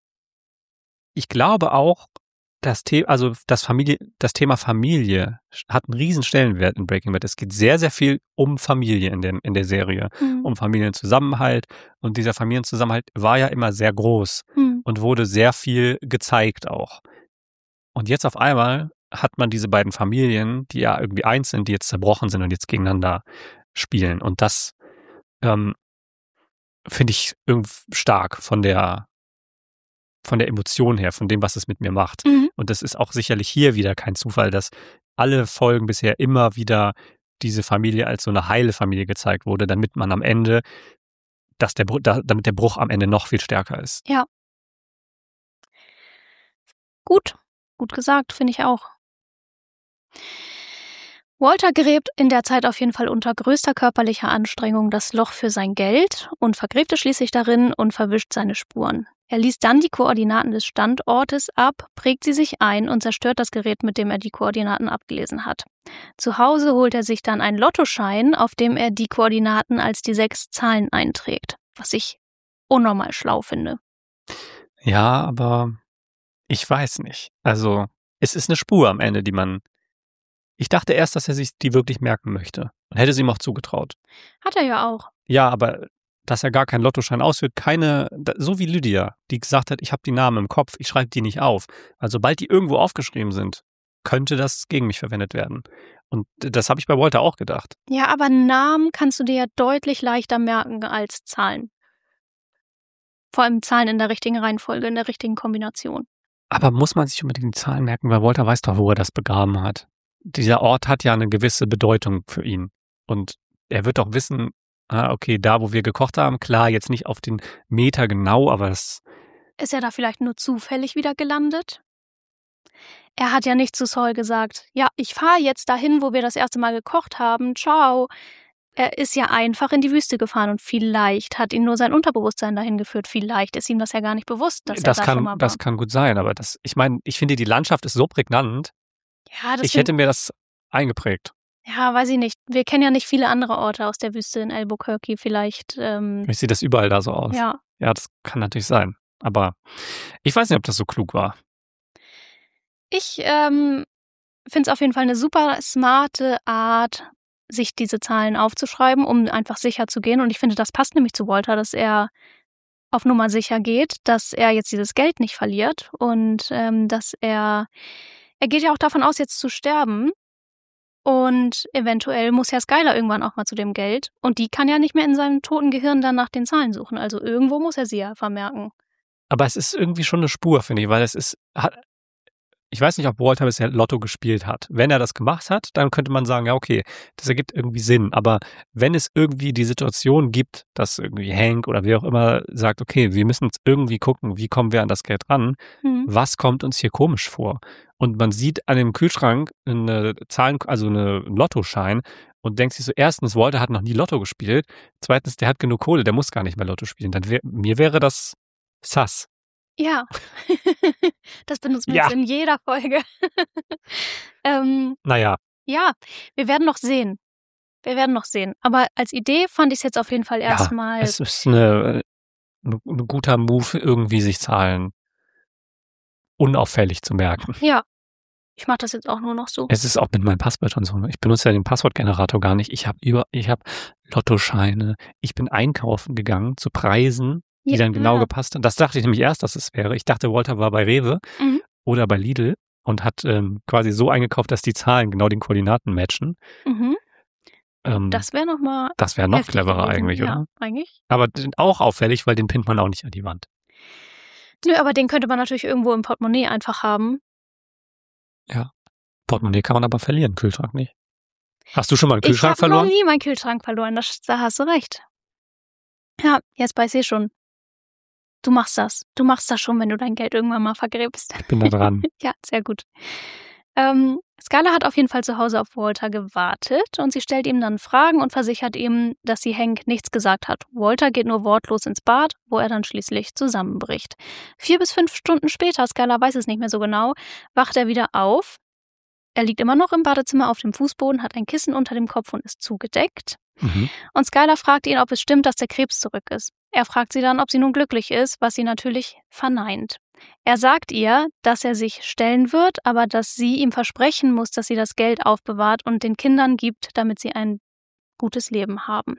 ich glaube auch, das Thema Familie hat einen riesen Stellenwert in Breaking Bad. Es geht sehr, sehr viel um Familie in der Serie, um Familienzusammenhalt. Und dieser Familienzusammenhalt war ja immer sehr groß und wurde sehr viel gezeigt auch. Und jetzt auf einmal hat man diese beiden Familien, die ja irgendwie eins sind, die jetzt zerbrochen sind und jetzt gegeneinander spielen. Und das finde ich irgendwie stark von der Emotion her, von dem, was es mit mir macht. Und das ist auch sicherlich hier wieder kein Zufall, dass alle Folgen bisher immer wieder diese Familie als so eine heile Familie gezeigt wurde, damit man am Ende, damit der Bruch am Ende noch viel stärker ist. Ja. Gut gesagt, finde ich auch. Walter gräbt in der Zeit auf jeden Fall unter größter körperlicher Anstrengung das Loch für sein Geld und vergräbt es schließlich darin und verwischt seine Spuren. Er liest dann die Koordinaten des Standortes ab, prägt sie sich ein und zerstört das Gerät, mit dem er die Koordinaten abgelesen hat. Zu Hause holt er sich dann einen Lottoschein, auf dem er die Koordinaten als die 6 Zahlen einträgt, was ich unnormal schlau finde. Ja, aber ich weiß nicht. Also, es ist eine Spur am Ende, die man... Ich dachte erst, dass er sich die wirklich merken möchte und hätte sie ihm auch zugetraut. Hat er ja auch. Ja, aber dass er gar keinen Lottoschein ausführt, so wie Lydia, die gesagt hat, ich habe die Namen im Kopf, ich schreibe die nicht auf. Also sobald die irgendwo aufgeschrieben sind, könnte das gegen mich verwendet werden. Und das habe ich bei Walter auch gedacht. Ja, aber Namen kannst du dir ja deutlich leichter merken als Zahlen. Vor allem Zahlen in der richtigen Reihenfolge, in der richtigen Kombination. Aber muss man sich unbedingt die Zahlen merken, weil Walter weiß doch, wo er das begraben hat. Dieser Ort hat ja eine gewisse Bedeutung für ihn. Und er wird doch wissen, okay, da, wo wir gekocht haben, klar, jetzt nicht auf den Meter genau, aber das... Ist er da vielleicht nur zufällig wieder gelandet? Er hat ja nicht zu Saul gesagt, ja, ich fahre jetzt dahin, wo wir das erste Mal gekocht haben, ciao. Er ist ja einfach in die Wüste gefahren und vielleicht hat ihn nur sein Unterbewusstsein dahin geführt. Vielleicht ist ihm das ja gar nicht bewusst, dass er da schon mal war. Das kann gut sein, aber ich finde, die Landschaft ist so prägnant. Ja, ich hätte mir das eingeprägt. Ja, weiß ich nicht. Wir kennen ja nicht viele andere Orte aus der Wüste in Albuquerque. Vielleicht sieht das überall da so aus. Ja, das kann natürlich sein. Aber ich weiß nicht, ob das so klug war. Ich finde es auf jeden Fall eine super smarte Art, sich diese Zahlen aufzuschreiben, um einfach sicher zu gehen. Und ich finde, das passt nämlich zu Walter, dass er auf Nummer sicher geht, dass er jetzt dieses Geld nicht verliert und dass er geht ja auch davon aus, jetzt zu sterben. Und eventuell muss ja Skylar irgendwann auch mal zu dem Geld. Und die kann ja nicht mehr in seinem toten Gehirn dann nach den Zahlen suchen. Also irgendwo muss er sie ja vermerken. Aber es ist irgendwie schon eine Spur, finde ich, weil ich weiß nicht, ob Walter bisher Lotto gespielt hat. Wenn er das gemacht hat, dann könnte man sagen, ja okay, das ergibt irgendwie Sinn. Aber wenn es irgendwie die Situation gibt, dass irgendwie Hank oder wer auch immer sagt, okay, wir müssen jetzt irgendwie gucken, wie kommen wir an das Geld ran, was kommt uns hier komisch vor? Und man sieht an dem Kühlschrank einen Lottoschein und denkt sich so, erstens, Walter hat noch nie Lotto gespielt, zweitens, der hat genug Kohle, der muss gar nicht mehr Lotto spielen. Mir wäre das sass. Ja, das benutzen wir jetzt in jeder Folge. Naja. Ja, wir werden noch sehen. Aber als Idee fand ich es jetzt auf jeden Fall erstmal. Es ist ein guter Move, irgendwie sich Zahlen unauffällig zu merken. Ja, ich mache das jetzt auch nur noch so. Es ist auch mit meinem Passwort und so. Ich benutze ja den Passwortgenerator gar nicht. Ich habe Lottoscheine. Ich bin einkaufen gegangen zu Preisen, die dann genau gepasst haben. Das dachte ich nämlich erst, dass es wäre. Ich dachte, Walter war bei Rewe oder bei Lidl und hat quasi so eingekauft, dass die Zahlen genau den Koordinaten matchen. Das wäre noch cleverer gewesen. eigentlich, oder? Ja, eigentlich. Aber auch auffällig, weil den pinnt man auch nicht an die Wand. Nö, aber den könnte man natürlich irgendwo im Portemonnaie einfach haben. Ja. Portemonnaie kann man aber verlieren, Kühlschrank nicht. Hast du schon mal einen Kühlschrank verloren? Ich habe noch nie meinen Kühlschrank verloren, da hast du recht. Ja, jetzt weiß ich schon. Du machst das schon, wenn du dein Geld irgendwann mal vergräbst. Ich bin da dran. Ja, sehr gut. Skylar hat auf jeden Fall zu Hause auf Walter gewartet und sie stellt ihm dann Fragen und versichert ihm, dass sie Hank nichts gesagt hat. Walter geht nur wortlos ins Bad, wo er dann schließlich zusammenbricht. 4 bis 5 Stunden später, Skylar weiß es nicht mehr so genau, wacht er wieder auf. Er liegt immer noch im Badezimmer auf dem Fußboden, hat ein Kissen unter dem Kopf und ist zugedeckt. Und Skylar fragt ihn, ob es stimmt, dass der Krebs zurück ist. Er fragt sie dann, ob sie nun glücklich ist, was sie natürlich verneint. Er sagt ihr, dass er sich stellen wird, aber dass sie ihm versprechen muss, dass sie das Geld aufbewahrt und den Kindern gibt, damit sie ein gutes Leben haben.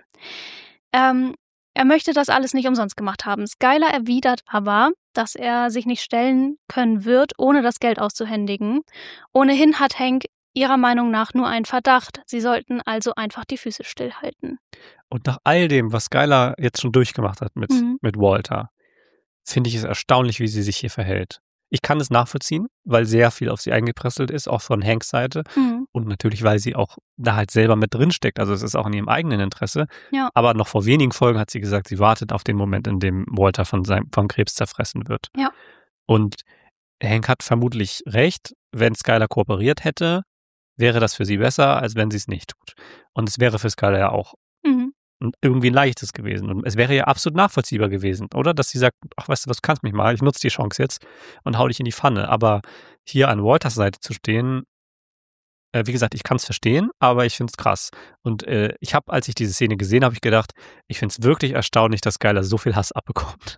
Er möchte das alles nicht umsonst gemacht haben. Skylar erwidert aber, dass er sich nicht stellen können wird, ohne das Geld auszuhändigen. Ohnehin hat Hank ihrer Meinung nach nur einen Verdacht. Sie sollten also einfach die Füße stillhalten. Und nach all dem, was Skylar jetzt schon durchgemacht hat mit Walter, finde ich es erstaunlich, wie sie sich hier verhält. Ich kann es nachvollziehen, weil sehr viel auf sie eingepresselt ist, auch von Hanks Seite. Und natürlich, weil sie auch da halt selber mit drin steckt. Also es ist auch in ihrem eigenen Interesse. Ja. Aber noch vor wenigen Folgen hat sie gesagt, sie wartet auf den Moment, in dem Walter vom Krebs zerfressen wird. Ja. Und Hank hat vermutlich recht, wenn Skylar kooperiert hätte, wäre das für sie besser, als wenn sie es nicht tut. Und es wäre für Skylar ja auch irgendwie ein leichtes gewesen. Und es wäre ja absolut nachvollziehbar gewesen, oder? Dass sie sagt, ach, weißt du was, du kannst mich mal, ich nutze die Chance jetzt und hau dich in die Pfanne. Aber hier an Walters Seite zu stehen, wie gesagt, ich kann es verstehen, aber ich finde es krass. Und ich habe, als ich diese Szene gesehen habe, ich gedacht, ich finde es wirklich erstaunlich, dass Skylar so viel Hass abbekommt.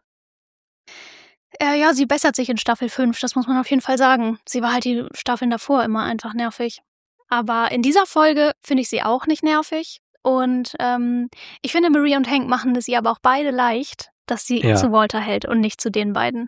Ja, sie bessert sich in Staffel 5, das muss man auf jeden Fall sagen. Sie war halt die Staffeln davor immer einfach nervig. Aber in dieser Folge finde ich sie auch nicht nervig. Und ich finde, Maria und Hank machen es ihr aber auch beide leicht, dass sie Ja. zu Walter hält und nicht zu den beiden.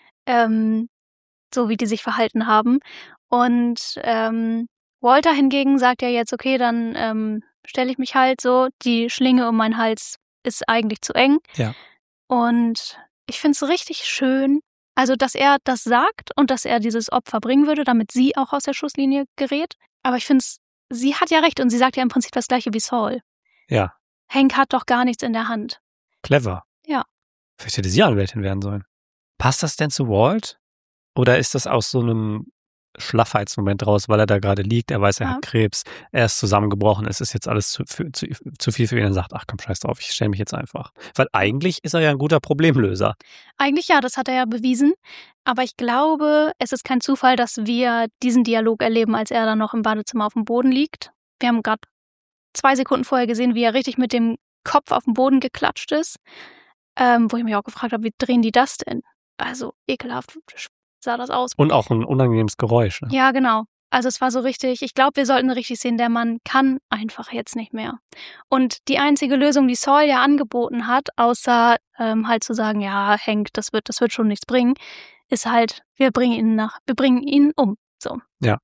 So wie die sich verhalten haben. Und Walter hingegen sagt ja jetzt, okay, dann stelle ich mich halt so, die Schlinge um meinen Hals ist eigentlich zu eng. Ja. Und ich finde es richtig schön, also dass er das sagt und dass er dieses Opfer bringen würde, damit sie auch aus der Schusslinie gerät. Aber ich finde es, sie hat ja recht und sie sagt ja im Prinzip das Gleiche wie Saul. Ja. Hank hat doch gar nichts in der Hand. Clever. Ja. Vielleicht hätte sie Anwältin werden sollen. Passt das denn zu Walt? Oder ist das aus so einem Schlaffheitsmoment raus, weil er da gerade liegt, er weiß, er hat Krebs, er ist zusammengebrochen, es ist jetzt alles zu viel für ihn, er sagt, ach komm, scheiß drauf, ich stelle mich jetzt einfach. Weil eigentlich ist er ja ein guter Problemlöser. Eigentlich ja, das hat er ja bewiesen. Aber ich glaube, es ist kein Zufall, dass wir diesen Dialog erleben, als er dann noch im Badezimmer auf dem Boden liegt. Wir haben gerade 2 Sekunden vorher gesehen, wie er richtig mit dem Kopf auf den Boden geklatscht ist. Wo ich mich auch gefragt habe, wie drehen die das denn? Also ekelhaft sah das aus. Und auch ein unangenehmes Geräusch. Ne? Ja, genau. Also es war so richtig, ich glaube, wir sollten richtig sehen, der Mann kann einfach jetzt nicht mehr. Und die einzige Lösung, die Saul ja angeboten hat, außer halt zu sagen, ja, Hank, das wird schon nichts bringen, ist halt, wir bringen ihn um. So. Ja.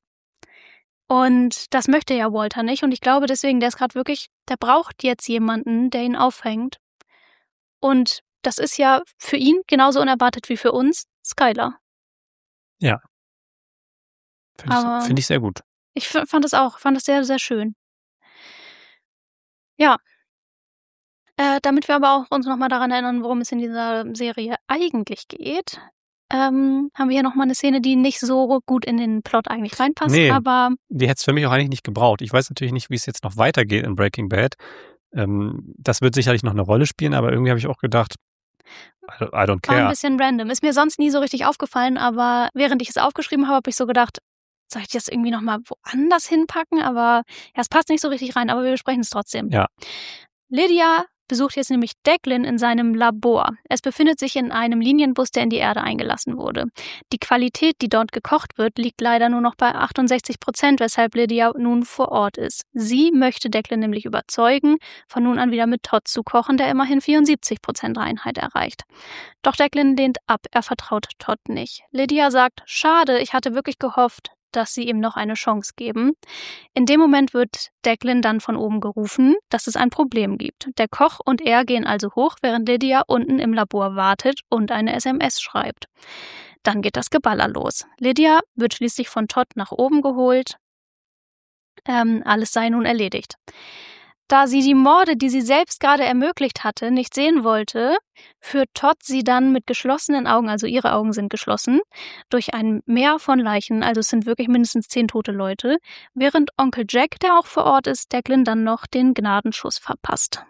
Und das möchte ja Walter nicht. Und ich glaube deswegen, der ist gerade wirklich, der braucht jetzt jemanden, der ihn auffängt. Und das ist ja für ihn genauso unerwartet wie für uns Skylar. Ja. Finde ich sehr gut. Ich fand es sehr, sehr schön. Ja. Damit wir aber auch uns nochmal daran erinnern, worum es in dieser Serie eigentlich geht, haben wir hier nochmal eine Szene, die nicht so gut in den Plot eigentlich reinpasst. Nee, aber die hätte es für mich auch eigentlich nicht gebraucht. Ich weiß natürlich nicht, wie es jetzt noch weitergeht in Breaking Bad. Das wird sicherlich noch eine Rolle spielen, aber irgendwie habe ich auch gedacht, I don't care. War ein bisschen random. Ist mir sonst nie so richtig aufgefallen, aber während ich es aufgeschrieben habe ich so gedacht, soll ich das irgendwie nochmal woanders hinpacken? Aber ja, es passt nicht so richtig rein, aber wir besprechen es trotzdem. Ja. Lydia besucht jetzt nämlich Declan in seinem Labor. Es befindet sich in einem Linienbus, der in die Erde eingelassen wurde. Die Qualität, die dort gekocht wird, liegt leider nur noch bei 68%, weshalb Lydia nun vor Ort ist. Sie möchte Declan nämlich überzeugen, von nun an wieder mit Todd zu kochen, der immerhin 74% Reinheit erreicht. Doch Declan lehnt ab, er vertraut Todd nicht. Lydia sagt, schade, ich hatte wirklich gehofft, dass sie ihm noch eine Chance geben. In dem Moment wird Declan dann von oben gerufen, dass es ein Problem gibt. Der Koch und er gehen also hoch, während Lydia unten im Labor wartet und eine SMS schreibt. Dann geht das Geballer los. Lydia wird schließlich von Todd nach oben geholt. Alles sei nun erledigt. Da sie die Morde, die sie selbst gerade ermöglicht hatte, nicht sehen wollte, führt Todd sie dann mit geschlossenen Augen, also ihre Augen sind geschlossen, durch ein Meer von Leichen, also es sind wirklich mindestens 10 tote Leute, während Onkel Jack, der auch vor Ort ist, Declan dann noch den Gnadenschuss verpasst.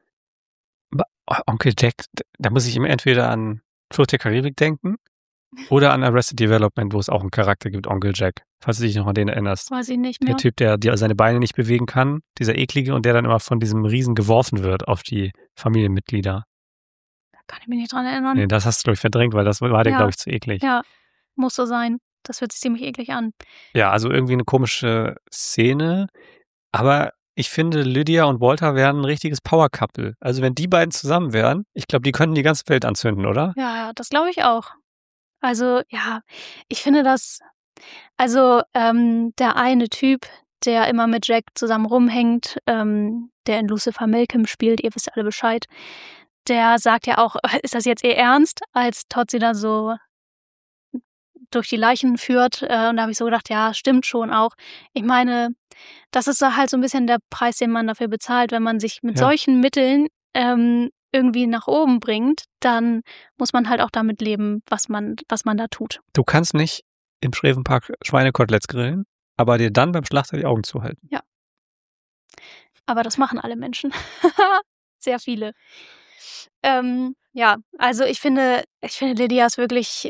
Onkel Jack, da muss ich ihm entweder an Fluch der Karibik denken oder an Arrested Development, wo es auch einen Charakter gibt, Onkel Jack. Falls du dich noch an den erinnerst. Weiß ich nicht mehr. Der Typ, der seine Beine nicht bewegen kann, dieser eklige, und der dann immer von diesem Riesen geworfen wird auf die Familienmitglieder. Da kann ich mich nicht dran erinnern. Nee, das hast du, glaube ich, verdrängt, weil das war dir, glaube ich, zu eklig. Ja, muss so sein. Das hört sich ziemlich eklig an. Ja, also irgendwie eine komische Szene. Aber ich finde, Lydia und Walter wären ein richtiges Power-Couple. Also wenn die beiden zusammen wären, ich glaube, die könnten die ganze Welt anzünden, oder? Ja, das glaube ich auch. Also, ja, ich finde das... Also, der eine Typ, der immer mit Jack zusammen rumhängt, der in Lucifer Malcolm spielt, ihr wisst alle Bescheid, der sagt ja auch, ist das jetzt ernst, als Todd sie da so durch die Leichen führt. Und da habe ich so gedacht, ja, stimmt schon auch. Ich meine, das ist halt so ein bisschen der Preis, den man dafür bezahlt, wenn man sich mit solchen Mitteln irgendwie nach oben bringt, dann muss man halt auch damit leben, was man da tut. Du kannst nicht im Schrevenpark Schweinekoteletts grillen aber dir dann beim Schlachter die Augen zuhalten. Aber das machen alle Menschen. Sehr viele. Ja, also ich finde Lydia ist wirklich,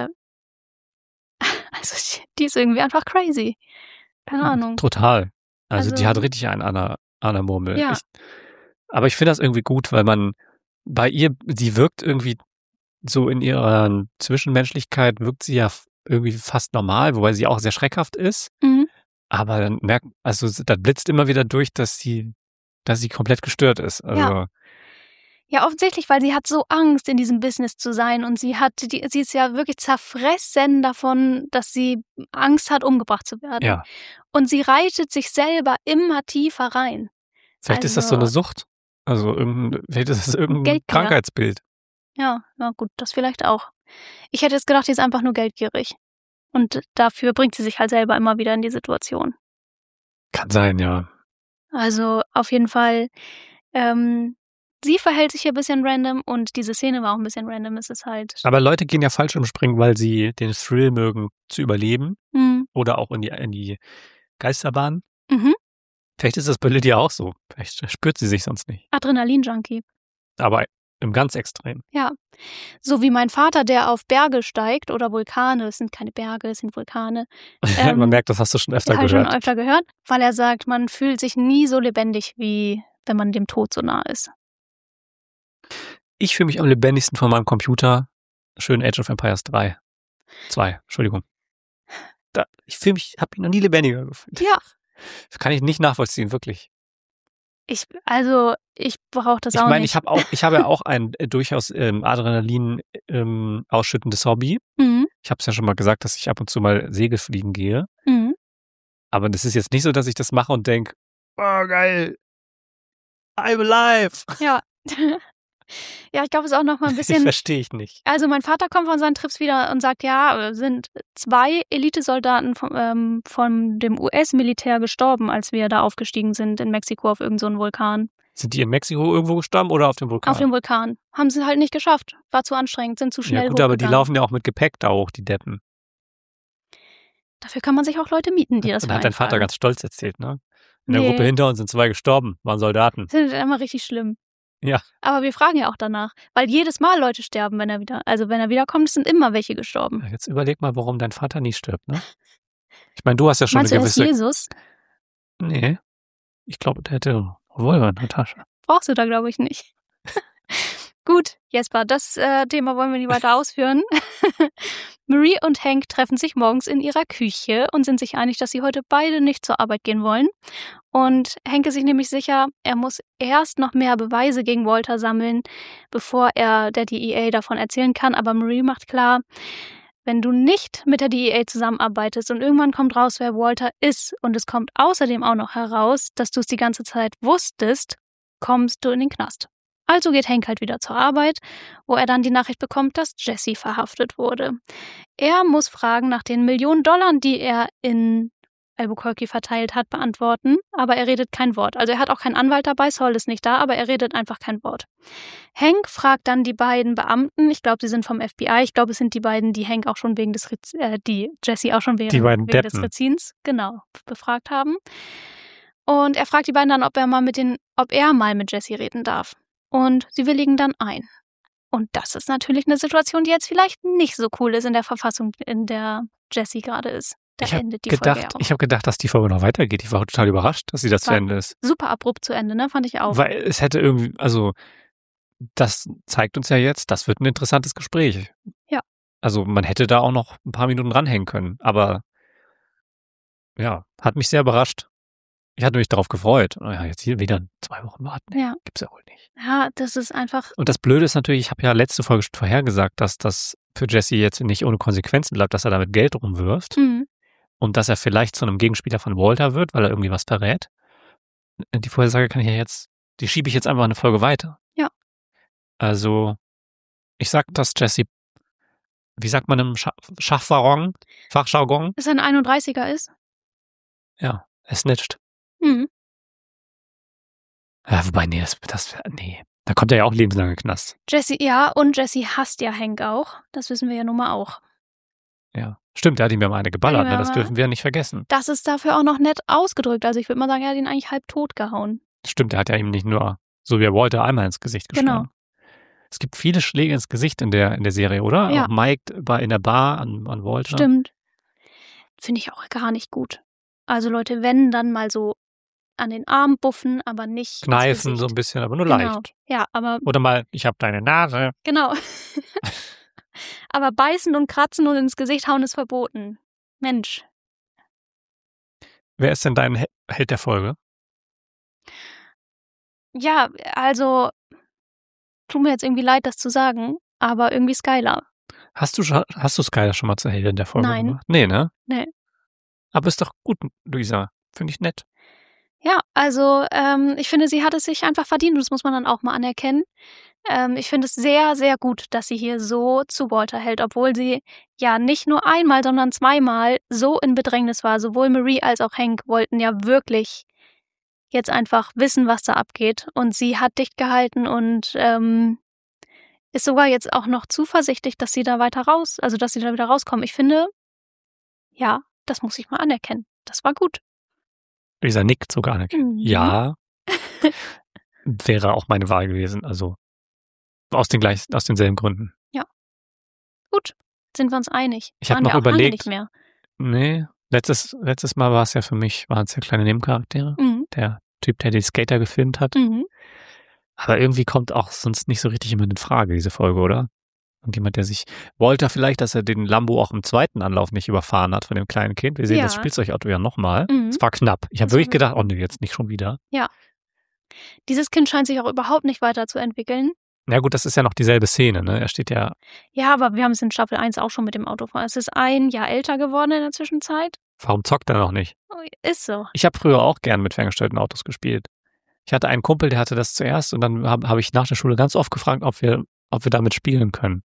also die ist irgendwie einfach crazy. Keine Ahnung. Total. Also die Also- hat richtig einen an der Murmel. Ja. Aber ich finde das irgendwie gut, weil man bei ihr, sie wirkt irgendwie so in ihrer Zwischenmenschlichkeit, wirkt sie ja irgendwie fast normal, wobei sie auch sehr schreckhaft ist. Mhm. Aber dann da blitzt immer wieder durch, dass sie komplett gestört ist. Also, Ja, offensichtlich, weil sie hat so Angst, in diesem Business zu sein und sie ist ja wirklich zerfressen davon, dass sie Angst hat, umgebracht zu werden. ja. Und sie reitet sich selber immer tiefer rein. Vielleicht ist das so eine Also- Sucht. Also vielleicht ist das irgendein Geldgier. Krankheitsbild. Ja, na gut, das vielleicht auch. Ich hätte jetzt gedacht, die ist einfach nur geldgierig. Und dafür bringt sie sich halt selber immer wieder in die Situation. Kann sein, ja. Also auf jeden Fall, sie verhält sich hier ein bisschen random und diese Szene war auch ein bisschen random. Es ist halt. Aber Leute gehen ja Fallschirmspringen, weil sie den Thrill mögen, zu überleben. Mhm. Oder auch in die Geisterbahn. Mhm. Vielleicht ist das bei Lydia auch so. Vielleicht spürt sie sich sonst nicht. Adrenalin-Junkie. Aber im ganz Extrem. Ja. So wie mein Vater, der auf Berge steigt oder Vulkane. Es sind keine Berge, es sind Vulkane. Man merkt, das hast du schon öfter Habe ich gehört. schon öfter gehört, weil er sagt, man fühlt sich nie so lebendig, wie wenn man dem Tod so nah ist. Ich fühle mich am lebendigsten von meinem Computer. Schön Age of Empires 2. Entschuldigung. Habe mich noch nie lebendiger gefühlt. Ja. Das kann ich nicht nachvollziehen, wirklich. Ich brauche das Ich auch meine, nicht. ich habe ja auch ein durchaus Adrenalin ausschüttendes Hobby. Mhm. Ich habe es ja schon mal gesagt, dass ich ab und zu mal Segelfliegen gehe. Mhm. Aber das ist jetzt nicht so, dass ich das mache und denke, oh geil, I'm alive. Ja. Ja, ich glaube, es ist auch noch mal ein Das bisschen. verstehe ich nicht. Also mein Vater kommt von seinen Trips wieder und sagt, ja, sind 2 Elitesoldaten von dem US-Militär gestorben, als wir da aufgestiegen sind in Mexiko auf irgendeinen so einen Vulkan. Sind die in Mexiko irgendwo gestorben oder auf dem Vulkan? Auf dem Vulkan. Haben sie halt nicht geschafft. War zu anstrengend, sind zu schnell Ja gut, aber die hochgegangen. laufen ja auch mit Gepäck da hoch, die Deppen. Dafür kann man sich auch Leute mieten, die das Und hat dein Vater vereinfachen. ganz stolz erzählt, ne? In der Nee. Gruppe hinter uns sind 2 gestorben, waren Soldaten. Das ist immer richtig schlimm. Ja. Aber wir fragen ja auch danach, weil jedes Mal Leute sterben, wenn er wiederkommt, sind immer welche gestorben. Jetzt überleg mal, warum dein Vater nie stirbt, ne? Ich meine, du hast ja schon Meinst du, eine er ist gewisse... Jesus? Nee, ich glaube, der hätte einen Revolver in der Tasche. Brauchst du da, glaube ich, nicht. Gut, Jesper, das Thema wollen wir nicht weiter ausführen. Marie und Hank treffen sich morgens in ihrer Küche und sind sich einig, dass sie heute beide nicht zur Arbeit gehen wollen. Und Hank ist sich nämlich sicher, er muss erst noch mehr Beweise gegen Walter sammeln, bevor er der DEA davon erzählen kann. Aber Marie macht klar, wenn du nicht mit der DEA zusammenarbeitest und irgendwann kommt raus, wer Walter ist und es kommt außerdem auch noch heraus, dass du es die ganze Zeit wusstest, kommst du in den Knast. Also geht Hank halt wieder zur Arbeit, wo er dann die Nachricht bekommt, dass Jesse verhaftet wurde. Er muss Fragen nach den Millionen Dollar, die er in Albuquerque verteilt hat, beantworten, aber er redet kein Wort. Also er hat auch keinen Anwalt dabei, Saul ist nicht da, aber er redet einfach kein Wort. Hank fragt dann die beiden Beamten, ich glaube, sie sind vom FBI, ich glaube, es sind die beiden, die Hank auch schon wegen des die Jesse auch schon wegen des Rezins, genau, befragt haben. Und er fragt die beiden dann, ob er mal mit Jesse reden darf. Und sie willigen dann ein. Und das ist natürlich eine Situation, die jetzt vielleicht nicht so cool ist in der Verfassung, in der Jesse gerade ist. Da endet die Folge auch. Ich habe gedacht, dass die Folge noch weitergeht. Ich war total überrascht, dass sie das zu Ende ist. Super abrupt zu Ende, ne? Fand ich auch. Weil es hätte irgendwie, also das zeigt uns ja jetzt, das wird ein interessantes Gespräch. Ja. Also man hätte da auch noch ein paar Minuten dranhängen können. Aber ja, hat mich sehr überrascht. Ich hatte mich darauf gefreut. Ja, jetzt hier wieder 2 Wochen warten. Ja. Gibt's ja wohl nicht. Ja, das ist einfach. Und das Blöde ist natürlich, ich habe ja letzte Folge schon vorhergesagt, dass das für Jesse jetzt nicht ohne Konsequenzen bleibt, dass er damit Geld rumwirft. Mhm. Und dass er vielleicht zu einem Gegenspieler von Walter wird, weil er irgendwie was verrät. Die Vorhersage die schiebe ich jetzt einfach eine Folge weiter. Ja. Also, ich sag, dass Jesse, wie sagt man im Fachjargon? Dass er ein 31er ist. Ja, er snitcht. Mhm. Ja, wobei, nee, nee. Da kommt er ja auch lebenslang in den Knast. Jesse, ja, und Jesse hasst ja Hank auch. Das wissen wir ja nun mal auch. Ja. Stimmt, der hat ihm ja mal eine geballert, Ja, ne? Das aber- dürfen wir nicht vergessen. Das ist dafür auch noch nett ausgedrückt. Also ich würde mal sagen, er hat ihn eigentlich halb tot gehauen. Stimmt, der hat ja ihm nicht nur, so wie er wollte, einmal ins Gesicht geschlagen. Genau. Es gibt viele Schläge ins Gesicht in der Serie, oder? Ja. Auch Mike in der Bar an Walter. Stimmt. Finde ich auch gar nicht gut. Also Leute, wenn, dann mal so an den Arm buffen, aber nicht ins Kneifen so Gesicht. ein bisschen, aber nur Genau. leicht. Ja, aber Oder mal, ich hab deine Nase. genau. Aber beißen und kratzen und ins Gesicht hauen ist verboten. Mensch. Wer ist denn dein Held der Folge? Ja, also tut mir jetzt irgendwie leid, das zu sagen, aber irgendwie Skylar. Hast du Skylar schon mal zur Heldin der Folge Nein. gemacht? Nee, ne? Nee. Aber ist doch gut, Luisa. Finde ich nett. Ja, also ich finde, sie hat es sich einfach verdient und das muss man dann auch mal anerkennen. Ich finde es sehr, sehr gut, dass sie hier so zu Walter hält, obwohl sie ja nicht nur einmal, sondern zweimal so in Bedrängnis war. Sowohl Marie als auch Hank wollten ja wirklich jetzt einfach wissen, was da abgeht. Und sie hat dicht gehalten und ist sogar jetzt auch noch zuversichtlich, dass sie da dass sie da wieder rauskommen. Ich finde, ja, das muss ich mal anerkennen. Das war gut. Luisa nickt sogar nicht. Mhm. Ja. Wäre auch meine Wahl gewesen. Also aus denselben Gründen. Gut, sind wir uns einig. Ich hab Waren noch wir auch lange überlegt- nicht mehr. Nee, letztes Mal waren es ja kleine Nebencharaktere. Mhm. Der Typ, der die Skater gefilmt hat. Mhm. Aber irgendwie kommt auch sonst nicht so richtig jemand in Frage, diese Folge, oder? Und jemand, der sich Walter vielleicht, dass er den Lambo auch im zweiten Anlauf nicht überfahren hat von dem kleinen Kind. Wir sehen Ja. das Spielzeugauto ja nochmal. Mhm. Es war knapp. Ich habe Das war wirklich gedacht, oh nee, jetzt nicht schon wieder. Dieses Kind scheint sich auch überhaupt nicht weiterzuentwickeln. Ja gut, das ist ja noch dieselbe Szene, ne? Er steht ja, Ja, aber wir haben es in Staffel 1 auch schon mit dem Autofahren. Es ist ein Jahr älter geworden in der Zwischenzeit. warum zockt er noch nicht? Oh, ist so. Ich habe früher auch gern mit ferngesteuerten Autos gespielt. Ich hatte einen Kumpel, der hatte das zuerst und dann habe ich nach der Schule ganz oft gefragt, ob wir damit spielen können.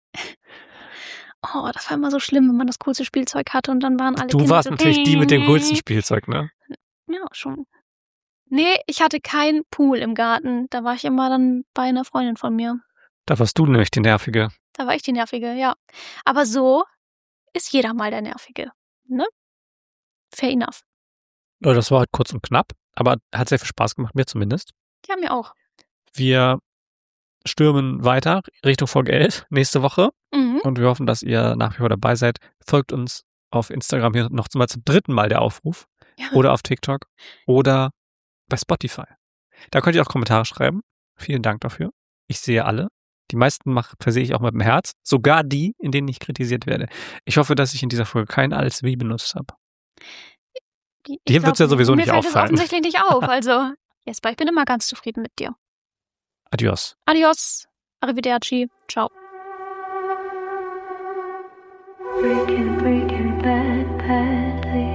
Oh, das war immer so schlimm, wenn man das coolste Spielzeug hatte und dann waren alle Du Kinder warst so, natürlich die mit dem coolsten Spielzeug, ne? Ja, schon. Nee, ich hatte keinen Pool im Garten. Da war ich immer dann bei einer Freundin von mir. Da warst du nämlich die Nervige. Da war ich die Nervige, ja. Aber so ist jeder mal der Nervige, ne? Fair enough. Leute, das war halt kurz und knapp, aber hat sehr viel Spaß gemacht, mir zumindest. Ja, mir auch. Wir stürmen weiter Richtung Folge 11 nächste Woche Mhm. und wir hoffen, dass ihr nach wie vor dabei seid. Folgt uns auf Instagram hier noch zum dritten Mal der Aufruf Ja. oder auf TikTok oder bei Spotify. Da könnt ihr auch Kommentare schreiben. Vielen Dank dafür. Ich sehe alle. Die meisten versehe ich auch mit dem Herz. Sogar die, in denen ich kritisiert werde. Ich hoffe, dass ich in dieser Folge kein als wie benutzt habe. Dir wird's ja sowieso nicht Mir fällt es auffallen. offensichtlich nicht auf. Also, Jesper, ich bin immer ganz zufrieden mit dir. Adios. Adios. Arrivederci. Ciao. Breaking bad badly.